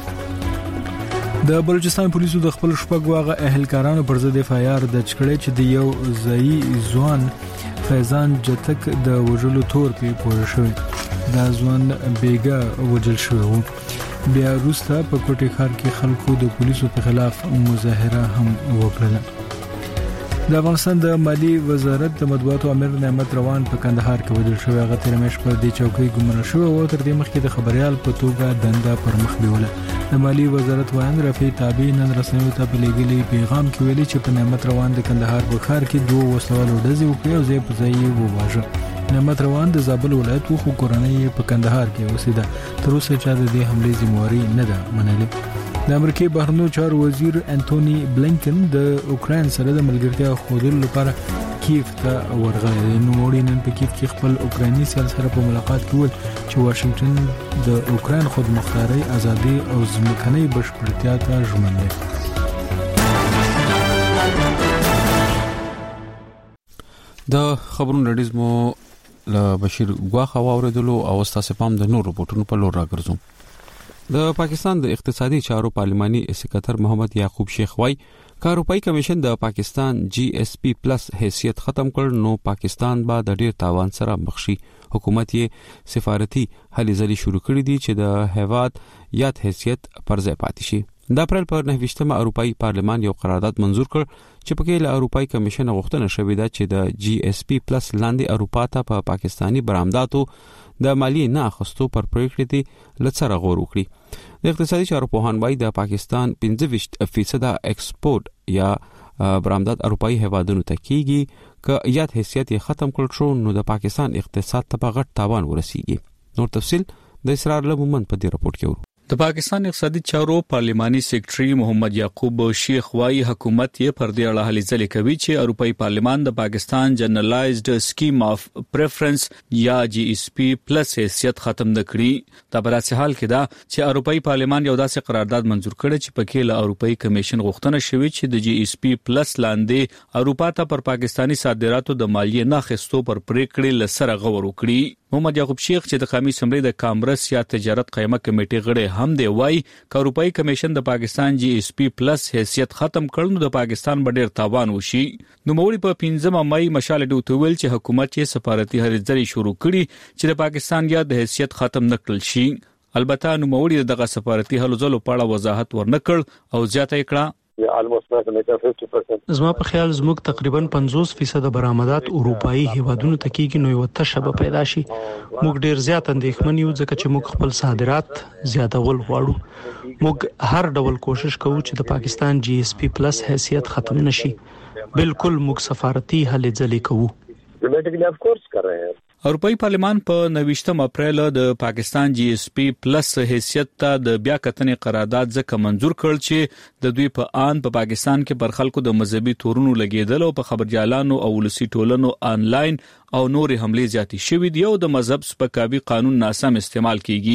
د بلوچستان پولیسو د خپل شپږ واغه اهلکارانو پر ضد اف آی آر درج کړی چې د یو ځایي ځوان فیضان جتک د وژلو تور په پوره شوی. دا ځوان بیګا وژل شوی و. بیا وروسته په کوټې ښار کې خلکو د پولیسو په خلاف مظاهره هم وکړه. د افغانستان د مالی وزارت د مطبوعاتو امیر نعمت روان په کندهار کې وژل شوی. هغه تیر مېش په دې چوکۍ ګمراه شو او تر دې مخکې د خبريال په توګه دنده پر مخ بیوله. د مالی وزارت وایي رفیع تابع نن رسنیو ته په لګلي پیغام کې ویلي چې په نعمت روان د کندهار په ښار کې دوه وسوالو ډزې وکړې او ځای په ځای یې وواژه. نعمت روان د زابل ولایت خو کورنۍ په کندهار کې اوسېده. تر اوسه چا د دې حملې ذمہواري نه ده منلې. د امریکای بهرنیو چارو وزیر انټونی بلینکن د اوکراین سره د ملګرتیا خوندلو لپاره کیف ته ورغلی دی. نو وړي نن په کیف کې خپل اوکرایني سیال سره په ملاقات کې ویل چې واشنگټن د اوکراین خودمختاري، ازادي او ځمکنۍ بشپړتیا ته ژمن دی. د خبرونو ریډیز مو له بشیر غواخه واوریدلو او تاسو پام د نور رپورټونو په لور راګرځوم. د پاکستان د اقتصادي چارو پارلماني سکرټر محمد یعقوب شیخ وای کاروپای کمیشن د پاکستان جی ایس پی پلس حیثیت ختم کړ نو پاکستان به د ډیر تاوان سره مخ شي. حکومت یې سفارتي هلې ځلې شروع کړې دي چې د هیواد یاد حیثیت پر ځای پاتې شي. د اپریل پر نه ویشتمه اروپאי پارلمان یو قرارداد منزور کړ چې پکې له اروپאי کمیشن غوښتنه شوې ده چې د جی ایس پی پلس لاندې اروپا ته په پاکستانی برآمداتو د مالی نه اخستو پر پریکړې دي لڅره غور وکړي. د اقتصادي چارو پوهان وايي د پاکستان پنځه ویشت فیصد ایکسپورټ یا برآمدات اروپאי هیوادونو ته کیږي که یاد حیثیت یې ختم کړ شو نو د پاکستان اقتصاد ته غټ تاوان ورسیږي. نور تفصيل د اسرار له مومن په دې رپورت کې ورو. د پاکستان اقتصادي چارو پارلماني سیکریټري محمد یعقوب شیخ وايي حکومت یې پر دې اړه هلې ځلې کوي چې اروپאי پارلمان د پاکستان جنرالایزډ سکیم اف پریفرنس یا جی ایس پی پلس حیثیت ختم نکړي. دا په داسې حال کې ده چې اروپאי پارلمان یو داسې قرارداد منزور کړی چې پکې له اروپאי کمیشن غوښتنه شوې چې د جی ایس پی پلس لاندې اروپا ته پر پاکستانی صادراتو د مالیې نه اخیستو پر پریکړې لسره غور وکړي. محمد یعقوب شیخ چې د قومي اسمبلی د کانګرس یا تجارت قائمه کمیټې غړي هم دی وای ک اروپאי کمیشن د پاکستان جی ایس پی پلس حیثیت ختم کړل نو د پاکستان ډیر تاوان وشي. نو موري په پنځمه مای مشال ډو تویل چې حکومت یې سفارتي هرې ځری شروع کړي چې د پاکستان یا د حیثیت ختم نکړل شي. البته نو موري دغه سفارتي هلو ځلو په اړه وضاحت ورنکړ او زیاته کړه زما په خیال زموږ تقریبا پنځوس فیصد برآمدات اروپאי هیوادونو ته کېږي نو یو تشبه پیدا شي. موږ ډیر زیات اندېښمن یو ځکه چې موږ خپل صادرات زیاتول غواړو. موږ هر ډول کوشش کوو چې د پاکستان جی ایس پی پلس حیثیت ختم نشي. بالکل موږ سفارتي هلې ځلې کوو. اروپאי پارلمان په نوښتم اپریل د پاکستان جی ایس پی پلس حیثیت ته د بیا کتنې قرارداد ځکه منزور کړ چې د دوی په آن په پا پاکستان کې پر خلکو د مذهبي تورونو لګیدل او په خبرجالانو او ولسی ټولنو آنلاین او نور حملې زیاتې شوې دي او د مذهب سپکاوي قانون ناسم استعمال کیږي.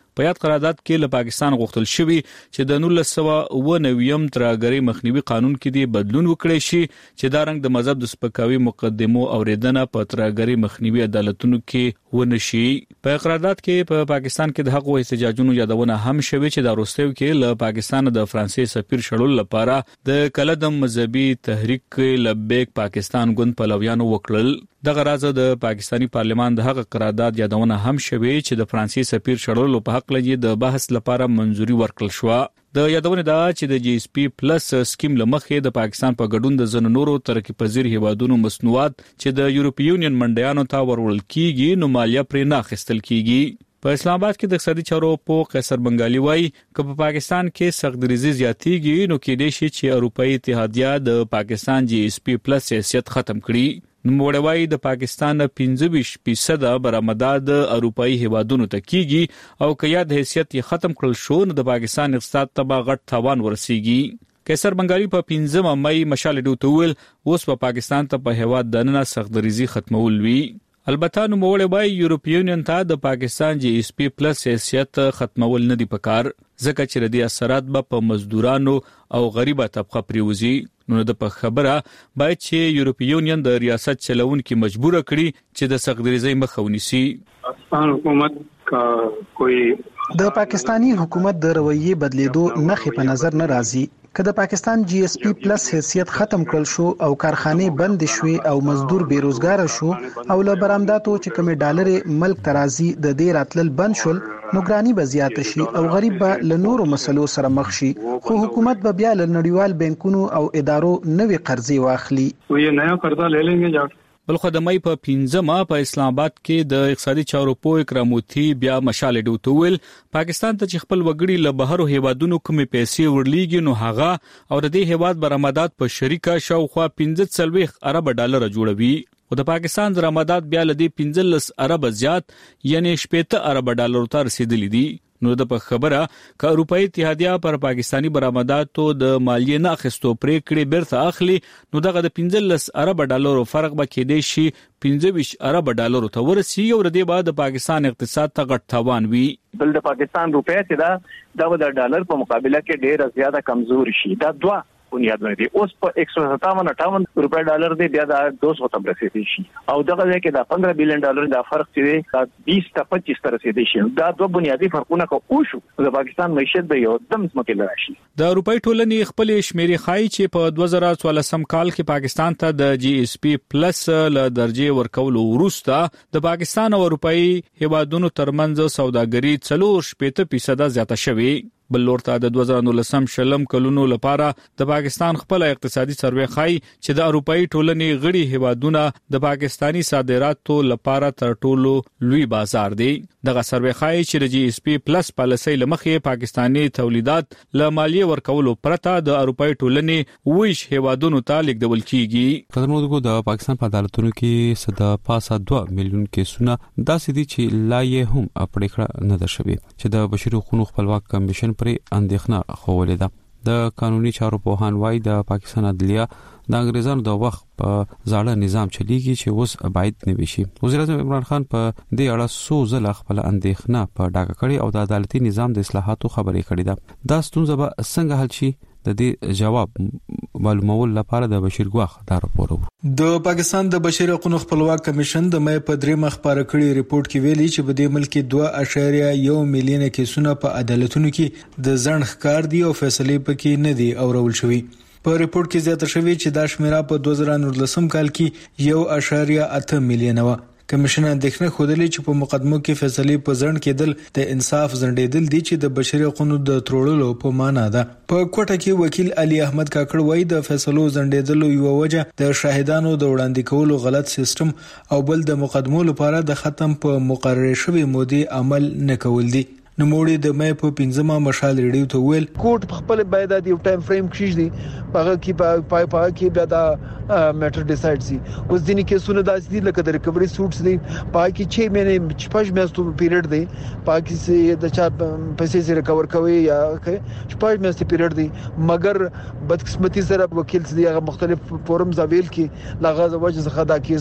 په یاد قرارداد کې له پاکستان غوښتل شوی چې د نولس سوه اوه نوي ترهګرۍ مخنیوي قانون کې دی بدلون وکړي شي چې دا رنګ د مذهب د سپکاوي مقدمو اوریدنه په ترهګرۍ مخنیوي عدالتونو کې ونشي. په قرارداد کې په پا پاکستان کې د حقوقو احتجاجونو یادونه هم شوی چې د وروستیو کې له پاکستان د فرانسې سفیر شړل لپاره د کلدم مذهبي تحریک لبیک پاکستان ګوند پلویانو وکړل. دغه راز د پاکستانی پارلمان د حق قرارداد یادونه هم شوی چې د فرانسې سفیر شړلو په حق لږ د بحث لپاره منځوري ورکړل شو. د یادونه دا چې د جی اس پی پلس سکیم لمخې د پاکستان په ګډون د زن نورو ترقی پذیر هیوادونو مسنوات چې د یورپی یونین منډیانو ته ورول کیږي نو مالیه پرې نه اخیستل کیږي. په اسلام آباد کې د اقتصادي چارو په قیصر بنگالي وایي چې په پاکستان کې سختدریزي زیاتېږي نو کېدای شي چې اروپאי اتحادیه د پاکستان جی اس پی پلس حیثیت ختم کړي. نو موړوي د پاکستان پنځه ویشت فیصد برآمدات د اروپאי هیوادونو ته کیږي او که یاد حیثیت یې ختم کړل شو نو د پاکستان اقتصاد ته به غټ تاوان ورسیږي. قیصر بنگالي په پنځم مې مشال ډوتول اوس په پاکستان ته په هیواد دننه سختدریزي ختمول وی. البته نو موړوي یورپی یونین ته د پاکستان جی اس پی پلس حیثیت ختمول نه دی پکار ځکه چې ردی اثرات به په مزدورانو او غریبه طبقه پریوزي. نو د په خبره باید چې یورپی یونین د ریاست چلونکو مجبور کړي چې د سختدریزۍ مخه ونیسي. افغان حکومت کا کوئی د پاکستانی حکومت د رویې بدلیدو نخې په نظر نه راځي. که د پاکستان جی اس پی پلس حیثیت ختم کړل شو او کارخانه بند شوي او مزدور بیروزګار شو او له برآمداتو چې کوم ډالر ملک ترازی د دې راتلل بند شول نو ګرانی به زیات شي او غریب به له نورو مسلو سره مخ شي. خو حکومت به بیا له نړیوال بانکونو او ادارو نوې قرضې واخلي. وې نیا قرضه لے لینګے جا بلخو د مې په پنځمه په اسلام آباد کې د اقتصادي چارو په اکراموتی بیا مشال ډوتول پاکستان ته چې خپل وګړي له بهرو هیوادونو کومې پیسې ورلېږي نو هغه او د دې هیواد برآمدات په شریکه شاوخوا پنځه سلويخ ارب ډالر جوړوي او د پاکستان درآمدات بیا له دې پنځلس ارب زیات یعنی شپږ ارب ډالر ته رسیدلي دي. نو د په خبره ک اروپאי اتحادیه پر پاکستانی برآمداتو د مالیې نه اخیستو پریکړې بیرته اخلي نو دغه د پنځلس ارب ډالر فرق به کېدای شي پنځه ویشت ارب ډالر ته ورسي او د دې بعد د پاکستان اقتصاد ته غټ تاوان وي. بل د پاکستان روپیا چې دا د ډالر په مقابله کې ډېر زیاته کمزور شي. دا دوه بنیادونه دي. اوس په ایک سو ستاون اٹھاون روپے ډالر دی بیا دا دو سو تم رسیدي شي او دغه ځای کې دا پندرہ بلین ډالر دا فرق چې دا بیس تا پچیس تر رسیدي شي. دا دوه بنیادی فرقونه کو او شو د پاکستان معیشت به یو دم سمکل راشي. د اروپאי ټولنې خپل شمیرې خای چې په دوه زره څوارلسم کال کې پاکستان ته د جی اس پی پلس له درجه ورکول وروسته د پاکستان او اروپאי هیوادونو ترمنځ سوداګري څلور شپږ فیصد زیاته شوه. بل لورته د دوه زره نولسم شلم کلونو لپاره د پاکستان خپل اقتصادي سروې خای چې د اروپאי ټولنې غړي هیوادونه د پاکستانی صادراتو لپاره تر ټولو لوی بازار دی. دغه سروې خای چې د جی اس پی پلس پالیسۍ لمخې پاکستانی تولیدات له مالیه ورکولو پرته د اروپאי ټولنې ویش هیوادونو ته لیږدول کیږي. قدرمنو د پاکستان په عدالتونو کې صدا پاسه دوه میلیون کیسونه داسې دي چې لا یې هم پریکړه نه ده شوې چې د بشري حقوقو خپلواک کمیشن پر اندېښنه خوولې ده. د قانوني چارو په هان وای د پاکستان عدلیه د انګریزانو د وخت په ځاړه نظام چلیږي چې اوس باید نه وشي. وزیر اعظم عمران خان په دې اړه سو ځله خپل اندېښنه په ډاګه کړې او د عدالتي نظام د اصلاحاتو خبرې کړې ده. دا ستونزه به څنګه حل شي د دې جواب معلومول لپاره د بشیر ګواخ دا راپور و. د پاکستان د بشري حقوقو خپلواک کمیشن د مې په درې مخ خبره کړي ریپورت کې ویلي چې په دې ملک کې دوه اعشاریه یو میلیون کیسونه په عدالتونو کې د ځنډ ښکار دي او فیصله پکې نه دي اورول شوی. په ریپورت کې زیاته شوی چې دا شمیره په دوه زره نولسم کال کې یو اعشاریه اته میلیون و. کمیشن اندېښنه خوده چې په مقدمو کې فیصله په ځنډ کېدل د انصاف ځنډېدل دي چې د بشري حقوقو د تروړلو په معنا ده. په کوټه کې وکیل علي احمد کاکړ وایي د فیصلو ځنډېدل یو وجه د شاهدانو د وړاندې کولو غلط سیستم او بل د مقدمو لپاره د ختم په مقرره شوی مودې عمل نه کول دي. نوموړي د مې په پنځمه مشال ریډیو ته ویل کوټ خپل باید د یو ټایم فریم کېږي هغه کې په پای پای کې بیا دا میټر ډیسایډ سي. اوس ځینې کیسونه داسې دي لکه د ریکوري سوټس دي پای کې چې مې شپږ میاشتو پیریډ دی پای کې د چا پیسې سره ریکور کوي یا شپږ میاشتې پیریډ دی مګر بدقسمتي سره وکیل دي هغه مختلف فورمز اویل کې لغه وجه څخه دا کیس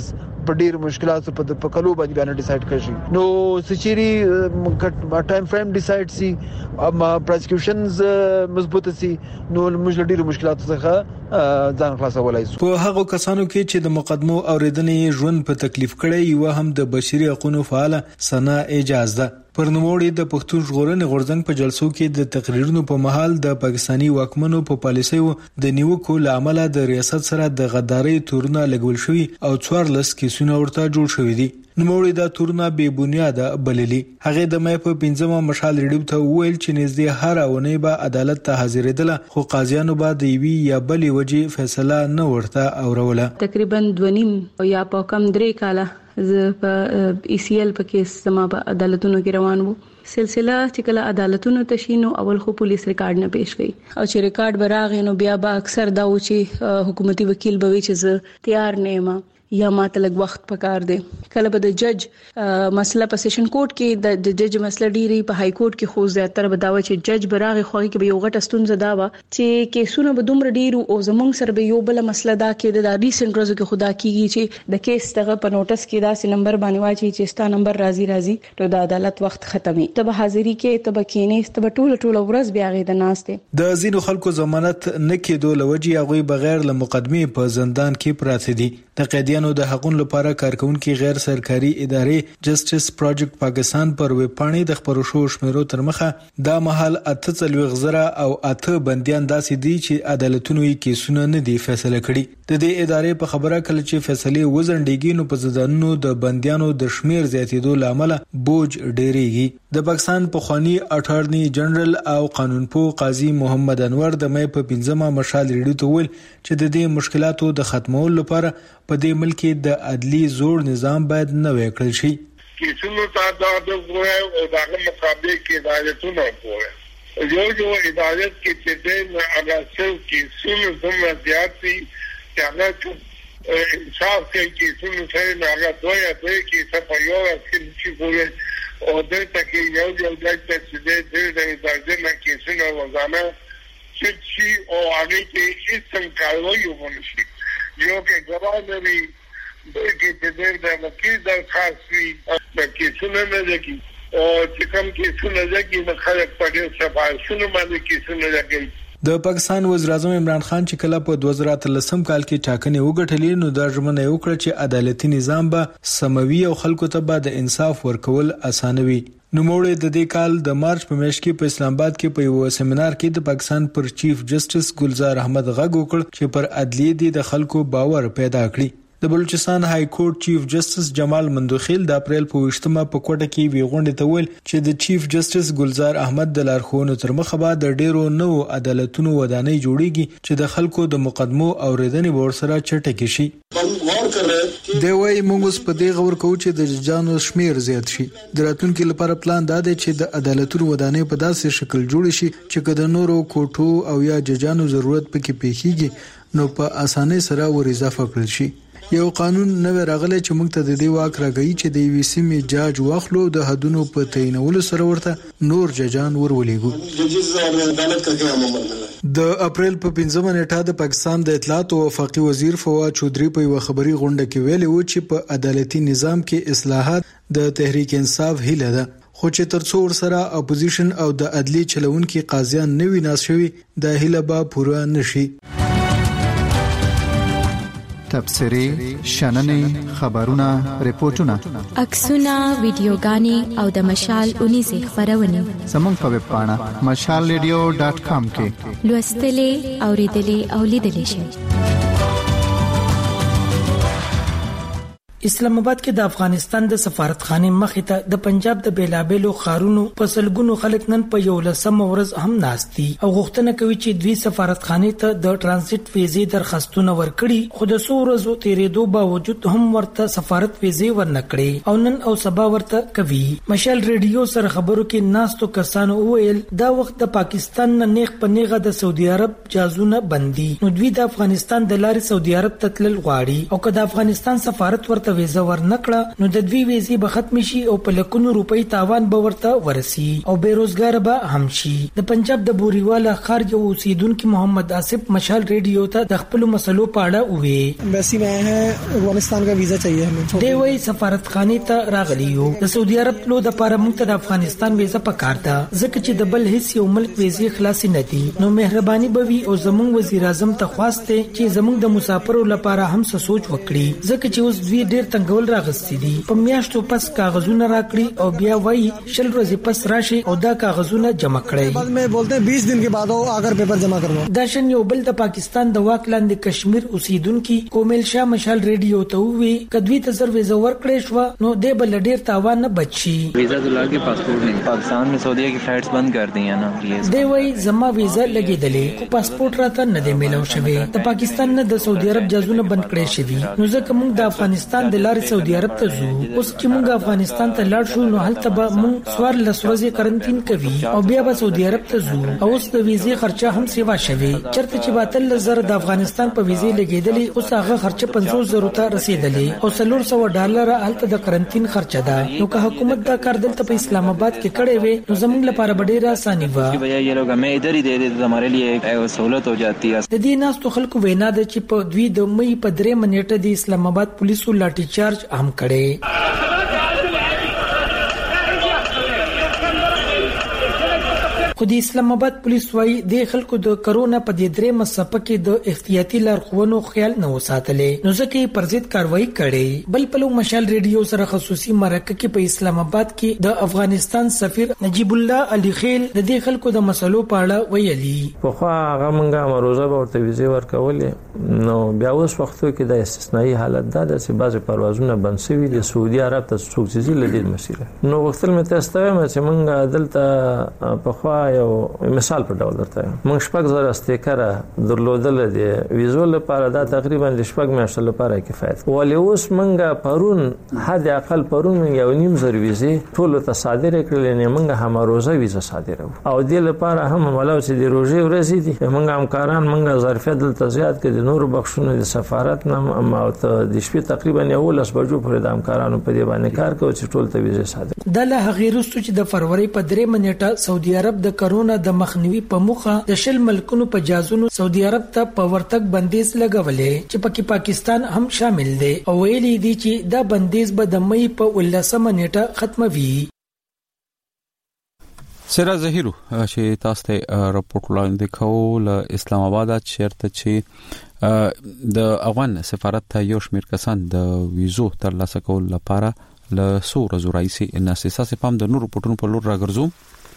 په ډیر مشکلاتو په کلو باندې بیان ډیسایډ کړي نو سچيري ټایم فریم ډیسایډ سي اما پروسیکیوشنز مضبوط سي نو موږ ډیر مشکلاتو څخه ځان خلاصولای شو. په هغه کسانو کې چې د مقدمو اوریدنې ژوند په تکلیف کړي یو هم د بشري حقوقو فعال سنا اجازه ده. پر نوموړي د پښتون ژغورنې غورځنګ په جلسو کې د تقریرونو په محل د پاکستانی واکمنو په پالیسیو د نیوکو لامل د ریاست سره د غداري تورونه لګول شوی او څوارلس کیسونه ورته جوړ شوی دي. نوموړي دا تورونه بې بنیاده بللي. هغه د مې په پنځمه مشال ریډیو ته ویل چې نږدې هر اونۍ به عدالت ته حاضرېدله خو قاضیانو به د یوې یا بلې وجې فیصله نه ورته اوروله. تقریبا دونیم یا په کم درې کاله ز په ای سی ایل په کیس سما په عدالتونو کې روان وو. سلسله چې کله عدالتونو ته شینو اول خو پولیس ریکارډ نه پیش کړي او چې ریکارډ براغې نو بیا به اکثر دا و چې حکومتي وکیل به وي چې زه تیار نه یم یا ماته لږ وخت پکار دی. کله به د جج مسله په سیشن کورټ کې د جج مسله ډیری په های کورټ کې خو زیاتره به دا و چې جج براغه خو کې به یو غټ ستونزه دا و چې کیسونه به دومره ډیرو او زمونږ سره به یو بل مسله دا کې د ریسنت ورځو کې خدا کیږي چې د کیس دغه په نوټس کې دا سي نمبر باندې واچي چې ستا نمبر راځي راځي نو د عدالت وخت ختمي ته به حاضری کې ته به کینې ته به ټول ټول ورځ بیا غي د ناشته. د زینو خلکو ضمانت نه کېدو لوجي هغه بغیر له مقدمه په زندان کې پراته دي. د قیدیانو د حقوقو لپاره کارکونکو غیر سرکاري ادارې جسټس پروجیکټ پاکستان پر ویب پاڼې د خبرو شو شمیرو تر مخه دا محل اته څلوي غزره او اته بنديان داسې دي چې عدالتونو یې کیسونه نه دي فیصله کړي. د دې ادارې په خبره کله چې فیصله وزنډيږي نو په زندانونو د بنديانو د شمیر زیاتېدو لامل بوج ډېریږي. د پاکستان پخوانی اټارنی جنرال او قانونپوه قاضي محمد انور د مې په پنځمه مشال ریډیو ته ویل چې د دې مشکلاتو د ختمولو لپاره په دې ملک د عدلی زوړ نظام باید نوی کړل شي. کیسونو ته دا د غوړې او دغه مقابله کې عدالتونه کوي یو یو عدالت کې چې د اغاثل کیسونو دومره زیات دي چې هغه انصاف کوي کیسونو سره نه هغه دوی دوی کې څه په یو کې چې کوي او د تکي یو یو د چې د دې د ځنه کیسونو وزانه چې او هغه کې هیڅ څنګه کاروي ونشي یو کې ګرانري د کې د وکیل درخواست وی د کیسونو نه لګي او چې کوم کیسونه لګي نو خلک په دې سفارشونو باندې کیسونه لګي. د پاکستان وزیر اعظم عمران خان چې کله په دوه زره اتلسم کال کې ټاکنې وګټلې نو دا ژمنه وکړه چې عدالتي نظام به سموي او خلکو ته به د انصاف ورکول اسانوي. نوموړي د دې کال د مارچ په میاشت کې په اسلام آباد کې په یو سیمینار کې د پاکستان پر چیف جسټس ګلزار احمد غږ وکړ چې پر عدلیه دي د خلکو باور پیدا کړي. د بلوچستان های کورټ چیف جسټس جمال مندوخیل د اپریل په وشتمه په کوټه کې وی غونډه ته ویل چې د چیف جسټس ګلزار احمد د لارښوونو تر مخه به د ډیرو نوو عدالتونو ودانۍ جوړیږي چې د خلکو د مقدمو او ریدنې ور سره چټکې شي. د وای موږ په دې غور کوو چې د ججانو شمیر زیات شي. د راتلونکو لپاره پلان دا دی چې د عدالتونو ودانۍ په داسې شکل جوړ شي چې د نورو کوټو او یا ججانو ضرورت پکې پیښیږي نو په اسانۍ سره ور اضافه کړل شي. یو قانون نو راغلی چې موږ ته د دې واک راګی چې د وی سیمې جاج واخلو د حدونو په تعینولو سره ورته نور ججان ورولېګو. د اپریل په پنځمه نیټه د پاکستان د اطلاعات او وفاقي وزیر فواد چودري په یو خبري غونډه کې ویلي و چې په عدالتي نظام کې اصلاحات د تحریک انصاف هیله ده خو چې ترڅو ورسره اپوزیشن او د عدلي چلونکو قاضیان نوي ناس شوي د هیله به پوره نشي. تبصري شننې خبرونه ریپورتونه عکسونه ویډیوګانې او د مشال اونیزه خبرونه زموږ په ویب پاڼه مشال ریډیو ډاټ کام کې لوستلې اوریدلې او لیدلې شئ. اسلام آباد کې د افغانستان د سفارتخانه مخې ته د پنجاب د بیلابېلو خارونو په سلګونو خلک نن په یو لسم ورځ هم ناشتي او غوښتنه کوي چې دوی سفارتخانه ته د ترانزیت ویزې درخواستونه ورکړي خو د څو ورځو تیرېدو باوجود هم ورته سفارت ویزې ورنکړي او نن او سبا ورته کوي. مشال ریډیو سره خبرو کې ناستو کسانو ویل دا وخت د پاکستان نه نیغ په نیغه د سعودي عرب جازونه بندي نو دوی د افغانستان د لارې سعودي عرب ته تلل غواړي او که د افغانستان سفارت ورته ویزه ورنکړه نو د دوی ویزې به ختم شي او په لکونو روپۍ تاوان به ورته ورسي او بیروزګار به هم شي. د پنجاب د بوريوالا ښار یو اوسیدونکو محمد آصف مشال ریډیو ته د خپل مسلو په اړه وویل. امبیسی میں ہے افغانستان کا ویزا چاہیے ہمیں. دی وی سفارتخانه ته راغلی یو د سعودي عرب لو د پاره موږ ته د افغانستان ویزا پکار ده ځکه چې د بل هیڅ یو ملک ویزې خلاص نه دي. نو مهرباني به وي او زموږ وزیر اعظم ته خواسته چې زموږ د مسافرو لپاره هم څه سوچ وکړي ځکه چې اوس دوی ډیر تنګول راغستې دي. په میاشتو پس کاغذونه راکړي او بیا وایي شل ورځې پس راشي او دا کاغذونه جمع کړي. بعد میں بولتے ہیں بیس دن کے بعد او اگر پیپر جمع کرو. دا شن یو بل د پاکستان د واک لاندې کشمیر اوسیدونکو کومل شاه مشال ریډیو ته وی کدوې ته سر ویزا ورکړې شو نو د بل ډیر تاوان نه بچي. ویزا تو لاګي پاسپورت نہیں پاکستان میں سعودیہ کی فلائٹس بند کر دی ہیں نا. دی وی زما ویزا لګیدلې خو پاسپورت راته نه دی میلاو شوی. د پاکستان نه د سعودي عرب جازونه بند کړي شوی نو ځکه موږ د افغانستان د لارې سعودي عرب ته ځو. اوس چې موږ افغانستان ته لاړ شو نو هلته به موږ سوار لسورځي کرنټین کوي او بیا به سعودي عرب ته ځو. اوس د ویزې خرچه هم سیوا شوی چرته چې باتل زر د افغانستان په ویزې لګیدلې اوس هغه خرچه پنځوس زره ته رسیدلې او څلور سوه ډالر هلته د کرنټین خرچه ده. نو که حکومت دا کار دلته په اسلام آباد کې کړی وي نو زموږ لپاره ډېره اساني وه. یہ لوگ ہمیں ادھر ہی دے دیتے ہمارے لیے ایک سہولت ہو جاتی ہے. د دې ناستو خلکو وینا ده چې په دوی د مې په درې منېټه د اسلام آباد پولیسو لاټي چارج هم کړي. خو د اسلام آباد پولیس وايي د خلکو د کرونا په دې درې مسپه کې د احتیاطي لارښوونو خیال نه وساتلې نو ځکه یې پر ضد کاروایی کړې. بل پلو مشال ریډیو سره خصوصي مرکه کې په اسلام آباد کې د افغانستان سفیر نجیب الله علي خیل د دې خلکو د مسلو په اړه ویلي. په خو هغه مونږه مروزه به ورته ویزه ورکولې نو بیا اوس وختو کې د استثنایی حالت ده چې بعض پروازونه بند شوي دي سعودي عرب ته څوک چې لدې مسیره نو وختل مې تاسو ته چې مونږ دلته په خو یو مثال په ډول درته موږ شپږ زره استیکره درلودل دي ویزو لپاره دا تقریبا د شپږ میاشتو لپاره کفایت ولې اوس موږ پرون حد اقل پرون یو نیم زر ویزې ټول ته صادر کړل نه موږ هم روزه ویزه صادر او د لپاره هم ملاو چې د روزي ورسې دي موږ همکاران موږ ظرفیت دلته زیات کړي د نور بخښونو د سفارت نه اما د شپې تقریبا یو لس بجو پورې د همکارانو په دی باندې کار کوي چې ټول ته ویزه صادر. د له غیرستو چې د فروری په درې منېټه سعودي عرب د کرونا د مخنیوي په موخه د شل ملکونو په جازونو سعودي عرب ته په ورتګ بندیز لګولې چې پکې پاکستان هم شامل دی او ویلي دي چې دا بندیز به د مې په ولسمه نیټه ختموي. سره زهیرو چې تاسو ته راپورټ وړاندې کوو له اسلام آباد چیرته چې د افغان سفارت ته یو شمېر کسان د ویزو ترلاسه کول لپاره له څو ورځو راهیسې اناساسي پام د نورو پټونو په لور راګرځو.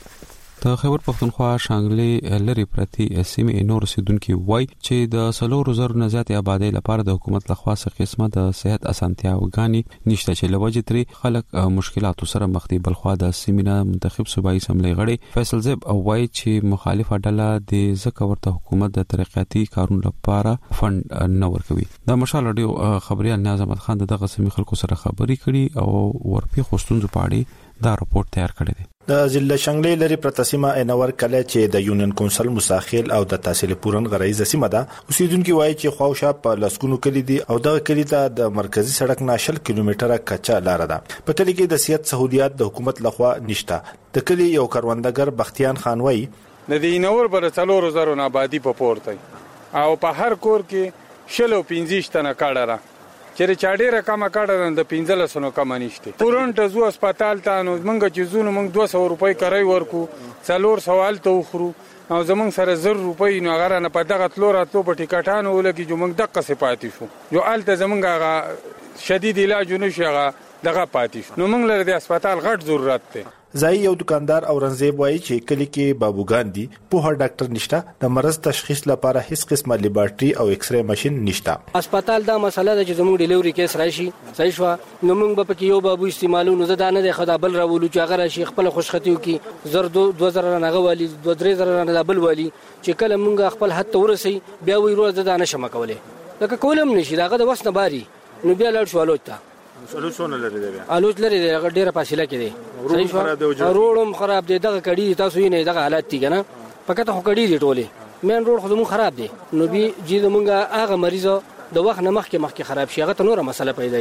د خیبر پختونخوا شانګلې لری پرتی سیمې نور سیدونکو وای چې د سلور زر نه زیات آبادی لپاره د حکومت لخوا څخه قسمه د صحت اسانتیاوګانی نشته چې لوجه تری خلک مشکلات سره مخ دي. بلخوا د سیمینه منتخب صوبایي سملې غړي فیصل زیب او وای چې مخالفه ډله د زکه ورته حکومت د ترقیاتي کارونو لپاره فند نه ورکوي. د مشال رادیو خبريال نیاز احمد خان دغه سیمې خلکو سره خبري کړي او ورپی خوستونځ پاړي دا راپورټ تیار کړی دی. د ضلع شنګلې لري پرتسمه انور کله چې د یونین کونسل مساخیل او د تحصیل پورن غرایزه سیمه ده اوسیدونکو وایي چې خواوشا په لسکونو کلی دي او د کلی ته د مرکزی سړک نه شل کیلومتره کچا لار ده. په کلی کې د صحت سہولیات د حکومت لخوا نشته. د کلی یو کروندګر بختیان خان وایي د دې نور بر څلور زره آبادی په پورته او په هر کور کې شل او پنځه تنه کاډره چیرې چاډه رقم کاډر د پنځه لسو کم نشته. پورنټ زو هسپتال ته نو موږ چې زونه موږ دوه سوه روپۍ کرای ورکو څلور سوال ته وخرو او زمونږ سره زر روپۍ نو هغه نه په دغه تلو راتلو په ټیکټانو ولګي چې موږ دقه سپاتې شو یو الته زمونږ هغه شدید علاج نشي هغه دغه پاتې شو نو موږ لري د هسپتال غټ ضرورت دی. زای یو دکاندار اورنګزیب وایي چې کلی کې بابوګان دي په هر ډاکټر نشته د مرض تشخیص لپاره هیڅ قسمه لیبارټري او ایکس ری ماشين نشته. هسپتال دا مسله ده چې زموږ ډیلیوري کیس راشي صحیح شو نو موږ به پکې یو بابو استعمالو نو زدا نه د خدا بل راولو چې هغه راشي خپل خوشخطیو کې زر دوه زره نه غوالي دوه درې زره نه بل والی چې کله موږ خپل حد ورسي بیا وی روز زدا نه شمه کوله لکه کولم نشي داغه د وسنه باري نو بیا لاړ شو الوت ته سولوشن لري دی الوت لري دی ډیره فاصله کې دی روډم خراب دی دغه کډی تاسو یې نه دغه حالت دي کنه پکته خو کډی دی ټوله مین روډ خو مون خراب دی نو بي جې مونږه هغه مریض د وخت نه مخکې مخکې خراب شي هغه ته نور مسله پیدا شي.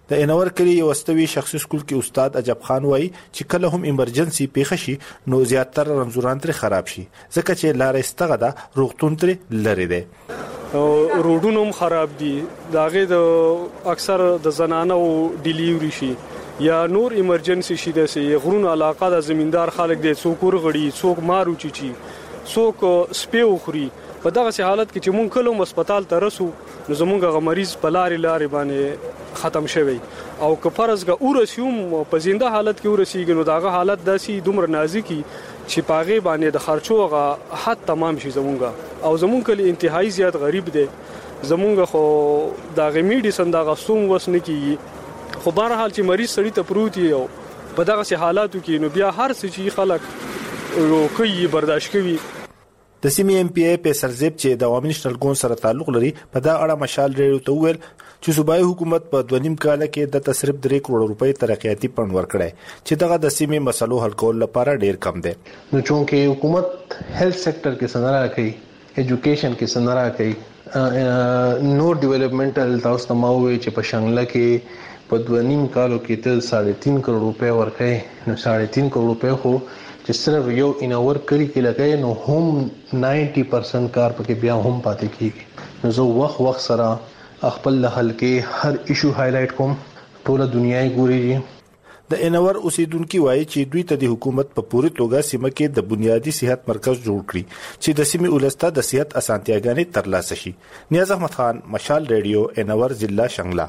د انور کلی یو واستوي شخصي سکول کې استاد عجب خان وایي چې کله هم ایمرجنسي پیښ شي نو زیاتره رمزوران تر خراب شي ځکه چې لارې ستغه ده روغتون تر لری ده روډونه هم خراب دي داغه د اکثر د زنانو ډیلیوري شي یا نور ایمرجنسي شي د سي غرون علاقه د زمیندار خلک د څوک ورغړي څوک مارو چی چی څوک سپیو خوري په دغه حالت کې چې مونږ کله هسپتال ته رسو نو زمونږ غ مریض په لارې لارې باندې ختم شوی او که فرض غ اورسیوم په زنده حالت کې اورسیږي نو دغه حالت داسي دومره نازکی چې پاغه باندې د خرچو غ حد تمام شي زمونږ او زمونږ کلی انتهایی زیات غریب دی زمونږ خو دغه میډیسن دغه سوم وسنه کیږي خو بهر حال چې مریض سړی ته پروتي او په دغه حالاتو کې نو بیا هر څه چې خلک روکي برداشت کوي د سیمې ایم پی ای په سرزیب چې د عوامي نشنل ګوند سره تعلق لري په دا اړه مشال ریډیو ته ویل چې صوبایي حکومت په دوه نیم کال کې د تصرف درې کروڑ روپۍ ترقیاتي پند ورکړي چې دغه د سیمې مسلو حل کول لپاره ډیر کم دی نو چونکه حکومت هیلث سېکټر کې سنرا کوي ایجوکیشن کې سنرا کوي نور ډیولپمنټل تاسو ته ماوي چې په شنګله کې په دوه نیم کالو کې ته ساڑھے تین کروڑ روپۍ ورکړي نو ساڑھے تین کروڑ روپۍ خو چې صرف یو انور کلی کې لګای نو هم نائنٹی پرسنٹ کار پکې بیا هم پاتې کیږي نو زه وخت وخت سره خپل حل کې هر ایشو هایلایټ کوم ټول دنیاي ګوري د انور اوسیدونکو وایي چې دوی ته د حکومت په پوره توګه سیمه کې د بنیادی صحت مرکز جوړ کړي چې د سیمې ولسته د صحت اسانتیاګانې ترلاسه شي نیاز احمد خان مشال ریډیو انور ضلع شنګلا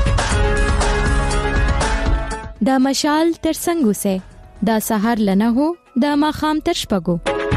د مشال تر څنګه سه دا سحر لنه هو د ماخام تر شپګو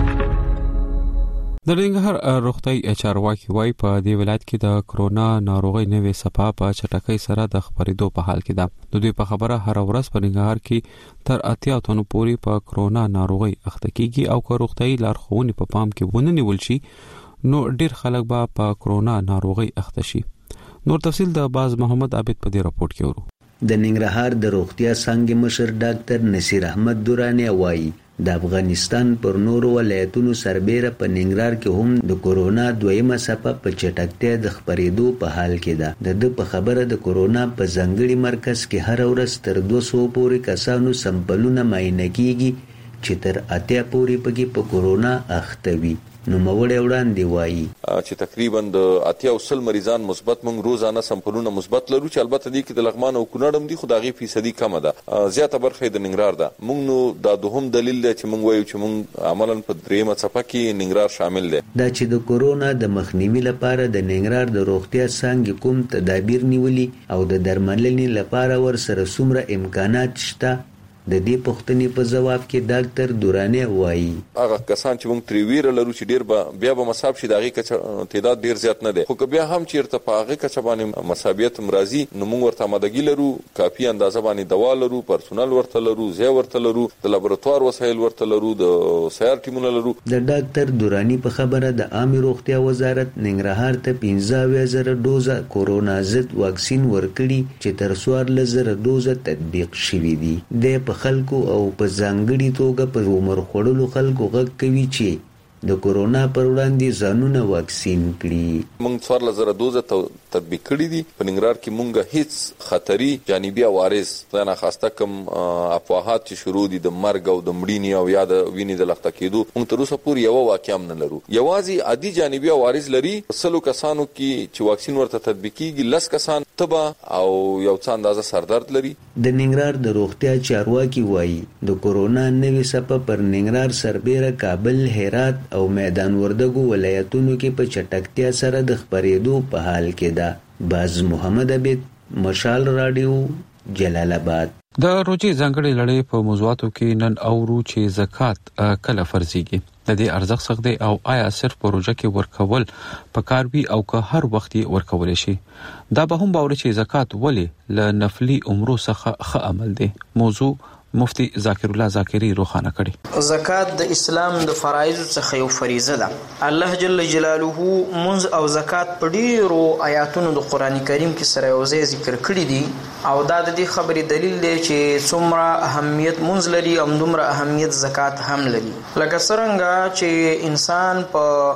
د ننګرهار روغتي چارواکي وايي په دې ولایت کې د کرونا ناروغي نوې صفه په چټکۍ سره د خبرېدو په حال کې ده د دوی په خبره هر ورځ په ننګرهار کې تر اتیا تنو پورې په کرونا ناروغي اخته کیږي او که روغتي لارښوونې په پام کې ونه نیول شي نو ډیر خلک به په کرونا ناروغي اخته شي نور تفصیل د باز محمد عابد په دې راپورټ کې ورو د ننګرهار د روغتیا څنګه مشر ډاکټر نصیر احمد دورانی وایي د افغانستان پر نورو ولایتونو سربېره په ننګرهار کې هم د کورونا دویمه څپه په چټکتیا د خپرېدو په حال کې ده د د په خبره د کورونا په ځنګړي مرکز کې هر ورځ تر دوه سوه پورې کسانو سمپلونه معاینه کیږي چې تر اتیا پورې پکې په کورونا اخته وي نو موړې وړاندې وایي چې تقریبا د اتیا وسل مریضان مثبت مونږ روزانه سمپلونه مثبت لرو چې البته دې کې د لغمان او کونړ هم دي خو دغه فیصدي کم ده زیاته برخه د ننګرهار ده مونږ نو دا دوهم دلیل دی چې مونږ وایو چې مونږ عملاً په دریمه څپه کې ننګرهار شامل دی دا چې د کورونا د مخنیوي لپاره د ننګرهار د روغتیا څنګه کوم تدابیر نیولي او د درملنې لپاره ورسره څومره امکانات شته د دې پوښتنې په جواب کې ډاکټر دورانی وایي هغه کسان چې موږ تری ویره لرو چې ډیر به بیا به مصاب شي دغه کچ تعداد ډیر زیات نه دی خو بیا هم چیرته په هغه کچ باندې مصابیت مرضی نو موږ ورته آمادګي لرو کافي اندازه باندې دوا لرو پرسونل ورته لرو زی ورته لرو د لابراتوار وسایل ورته لرو د سیار ټیمونه لرو د ډاکټر دورانی په خبره د عامه روغتیا وزارت ننګرهار ته پنځه زره ډوزه کورونا ضد واکسین ورکړي چې تر څوارلس زره ډوزه تطبیق شوي دي د په خلکو او په ځانګړي توګه په عمر خوړلو خلکو غږ کوي چې د کورونا پر وړاندې ځانونه واکسین کړي موږ څوارلس زره دوزه تطبیق کړي دي په ننګرهار کې موږ هیڅ خطري جانبي عوارض نه خاصه کوم افواهات چې شروع دي د مرګ او د مړینې او یا د وینې د لخته کېدو موږ تر اوسه پورې یو واقعا نه لرو یوازې عادي جانبي عوارض لري سلو کسانو کې چې واکسین ورته تطبیق کیږي لس کسان تبه او یو څه اندازه سردرد لري د ننګرهار د روغتیا چارواکي وایي د کورونا نوې څپه پر ننګرهار سربېره کابل هرات او میدان وردګو ولایتونو کې په چټکتیا سره د خبرېدو په حال کې ده باز محمد عبید مشال رادیو جلال آباد د روزي ځنګړې لړۍ په موضوعاتو کې نن اورو چې زکات کله فرضيږي د دې ارزښت څخه دی او آیا صرف پروژه کې ورکول پکاروي او که هر وخت ورکول شي دا به هم باور چې زکات ولې ل نفلي عمرو څخه ښه عمل دی موضوع مفتی ذاکر الله ذاکری روخانه کړي زکات د اسلام د فرایض څخه یو فریضه ده الله جل جلاله منز او زکات په ډیرو آیاتونو د قران کریم کې سره یو ځای ذکر کړی دي او دا د دې خبرې دلیل دی چې څومره اهمیت منز لري او دومره اهمیت زکات هم لري لکه څنګه چې انسان په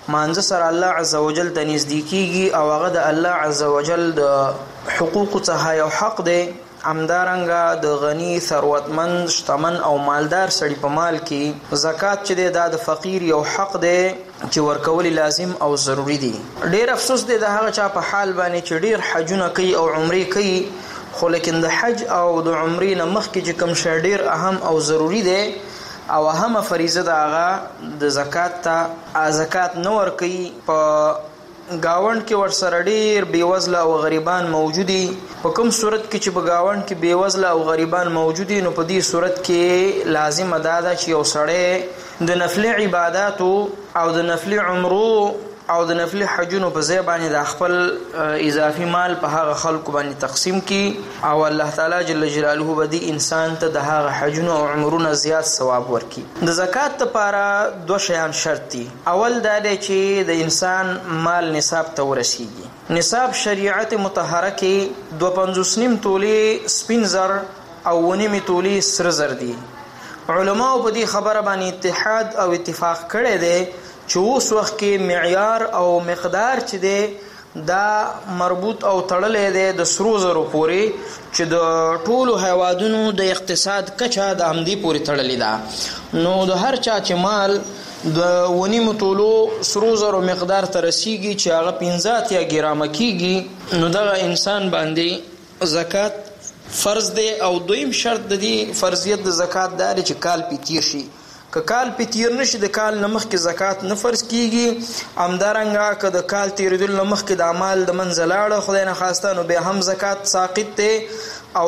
مانځ سره الله عزوجل ته نزدیکیږي او هغه د الله عزوجل د حقوق څخه یو حق دی. همدارنګه د غنی ثروتمند شتمن او مالدار سړي په مال کې زکات چې دی دا د فقیر یو حق دی چې ورکول لازم او ضروری دی. ډیر افسوس دی د هغه چا په حال باندې چې ډیر حجونه کوي او عمرې کوي خو لیکن د حج او د عمرې نه مخکې چې کوم شی ډیر اهم او ضروری دی او اهمه فریضه د هغه د زکات ته زکات نه ورکوي. په گاوند کې ورسره ډیر بیوزله او غریبان موجودي. په کوم صورت کې چې په گاوند کې بیوزله او غریبان موجودي نو په دې صورت کې لازم ادا ده چې یو سړی د نفل عبادتو او د نفل عمرو او د نفل حجونو په ځای باندې د خپل اضافي مال په هغه خلکو باندې تقسیم کی او الله تعالی جل جلاله به دې انسان ته د هغه حجونو او عمرونو زیات ثواب ورکي. د زکات لپاره دوه شیان شرط دي. اول دا دی چې د انسان مال نصاب ته ورسیږي. نصاب شریعت مطهره کې دوه پنځوس نیم تولې سپین زر او ونیم تولې سره زر دي. علماو په دې خبره باندې اتحاد او اتفاق کړی دی چې اوس وخت کې معیار او مقدار چې دی دا مربوط او تړلې دی د سرو زرو پورې چې د ټولو هیوادونو د اقتصاد کچه د همدې پورې تړلې ده. نو د هر چا چې مال د ونیمو تولو سرو زرو مقدار ته رسیږي چې هغه پنځه اتیا ګرامه کیږي نو دغه انسان باندې زکات فرض دی. او دویم شرط د دې فرضیت د زکات دا دی چې کال پې تیر شي. که کال پې تیر نشي د کال نه مخکې زکات نه فرض کیږي. همدارنګه که د کال تیریدل نه مخکې د مال د منځه لاړه خدای نه خواسته نو بیا هم زکات ساقط دی. او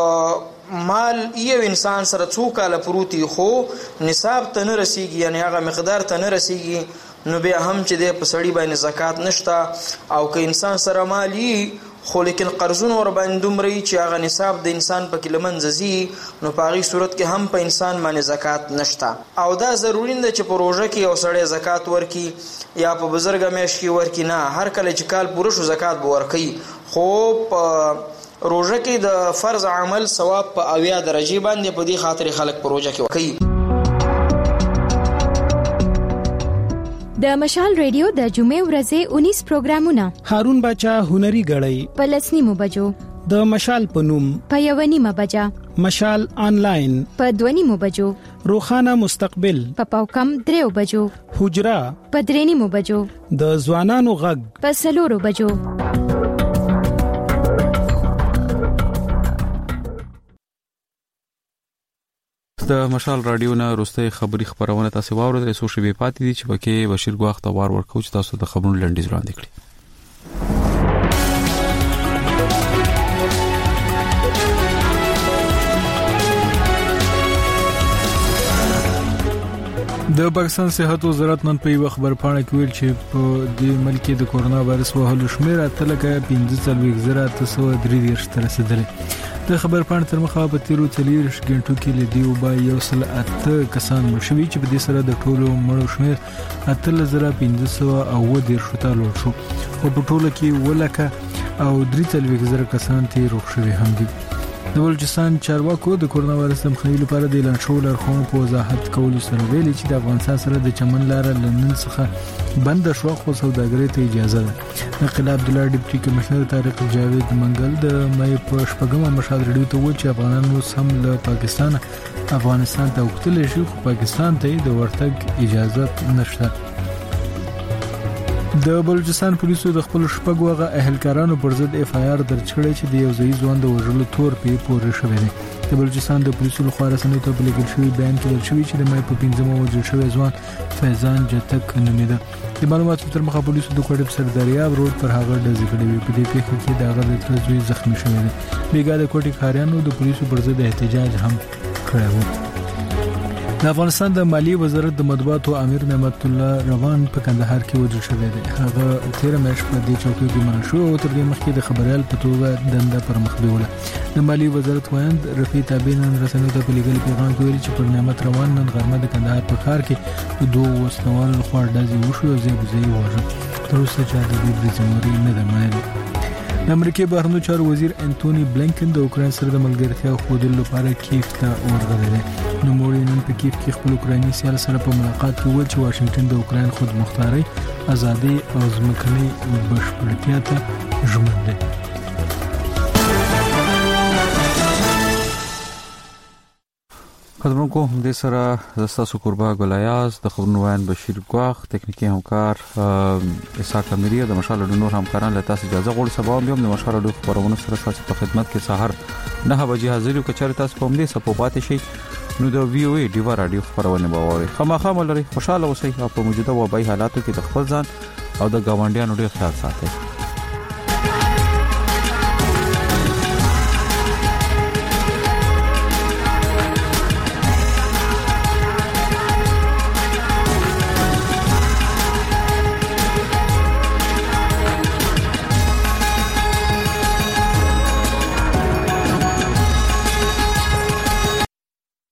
که مال یو انسان سره څو کاله پروتي خو نصاب ته نه رسیږي یعنی هغه مقدار ته نه رسیږي نو بیا هم چې دی په سړي باندې زکات نشته. او که انسان سره مالی خو لیکن قرضونه ور باندې دومره چې هغه نصاب د انسان په کې لمنځه ځي نو په هغې صورت کې هم په انسان باندې زکات نشته. او دا ضروري نه ده چې په روژه کې یو سړی زکات ورکي یا په بزرګه میاشت کې ورکي. نه، هر کله چې کال پوره شو زکات به ورکوي. خو په روژه کې د فرض عمل ثواب په اویا درجې باندې په دې خاطر خلک په روژه کې ورکوي. د مشال ریډیو د جمعې ورځې انیس پروګرامونه هارون باچا هنري غړی په لسنیمو بجو د مشال پنوم په یونیمه بجا مشال آنلاین په دونیمو بجو روخانه مستقبل په پاوکم دریو بجو حجرا په درېنیمو بجو د ځوانانو غږ په سلورو بجو. د مشال رادیو نه روستي خبري خبرونه تاسو واورئ. سو شی به پاتې دي چې پکې بشیر ګواخ ته وار ورکو چې تاسو د خبرونو لنډیز وړاندې کړئ. د پاکستان صحت وزارت نن په یو خبر پاڼه کې ویل چې په دې ملک کې د کورونا وایرس وهلو شمېر اتلکه پنځه څلوېښت زره اته سوه درې دېرش ته رسیدلی. د خبر پاڼې تر مخه په تیرو څلوېښت غنټو کې له دې وبا یو سل اته کسان مړ شوي چې په دې سره د ټولو مړو شمېر اتلس زره پنځه سوه اووه دېرشو ته لوړ شو. خو په ټوله کې ولکه او درې څلوېښت زره کسان ترې روغ شوي هم دي. د بلوچستان چارواکو د کورونا وایرس د مخنیوي لپاره د اعلان شوو لارښوونو په وضاحت کولو سره ویلي چې د افغانستان سره د چمن لاره له نن څخه بند شوه خو سوداګرۍ ته اجازه ده. نقیب عبدالله ډیپټي کمشنر طارق جاوید منګل د مې په شپږمه مشال ریډیو ته وویل چې افغانان اوس هم له پاکستان افغانستان ته وکتلی شي خو پاکستان ته د ورتګ اجازه نشته. د بلوچستان پولیسو د خپل شپږ وغه اهلکارانو پر ضد اف آی آر درج کړی چې د یو ځای ځوان د وژلو تور په پورې شوی دی. د بلوچستان د پولیسو لخوا رسنیو ته په لیکل شوي بیان کې ویل شوي چې د مې په پنځمه وژل شوی ځوان فیضان جتک نومیده. د معلوماتو تر مخه پولیسو د کوټې په سر دریاب روډ پر هغه ډزې کړې وې. په دې پیښه کې د هغه د تره زوی زخمي شوی دی. بیګا د کوټې ښاریانو د پولیسو پر ضد احتجاج هم کړی و. د افغانستان د مالیې وزارت د مطبوعاتو امیر نعمت الله روان په کندهار کې وژل شوی دی. هغه تیره میاشت په دې چوکۍ کې منل شو او تر دې مخکې د خبريال په توګه دنده پر مخ بیوله. د مالیې وزارت وایند رفیع تابع نن رسنیو ته په لیکلي پیغام کې ویلي چې پر نعمت روان نن غرمه د کندهار په ښار کې د دوه وسلوالو لخوا ډزې وشوې او ځای په ځای ووژل. تر اوسه چا د دې بریدجمهوري نه ده منلې. د امریکای بهرنیو چارو وزیر انټونی بلینکن د اوکراین سره د ملګرتیا ښودلو لپاره کیف ته ورغلی دی. نو موړي نن په کیف کې خپل اوکراني سیال سره په ملاقات کې ویل چې واشنگټن د اوکرين خود مختاري ازادي او ځمکني بشپړتیا ته ژمن دی. خبرونکو د سره زستاسو قربا ګلایاز د خبرونو وان بشیر ګواخ تکنیکی همکار اسحاق امیری د مشال د نور همکاران له تاسو اجازه غوړ سبا هم د مشال د خبرونو سره تاسو په خدمت کې سحر نه بجې حاضر یو کچاره تاسو په دې سپو پاتې شي نو د وی او ای ډیوا رادیو خبرونه باوري خامخا ملري خوشاله اوسئ او په موجوده وبای حالاتو کې د خپل ځان او د گاونډیانو ډیر خیال ساتئ.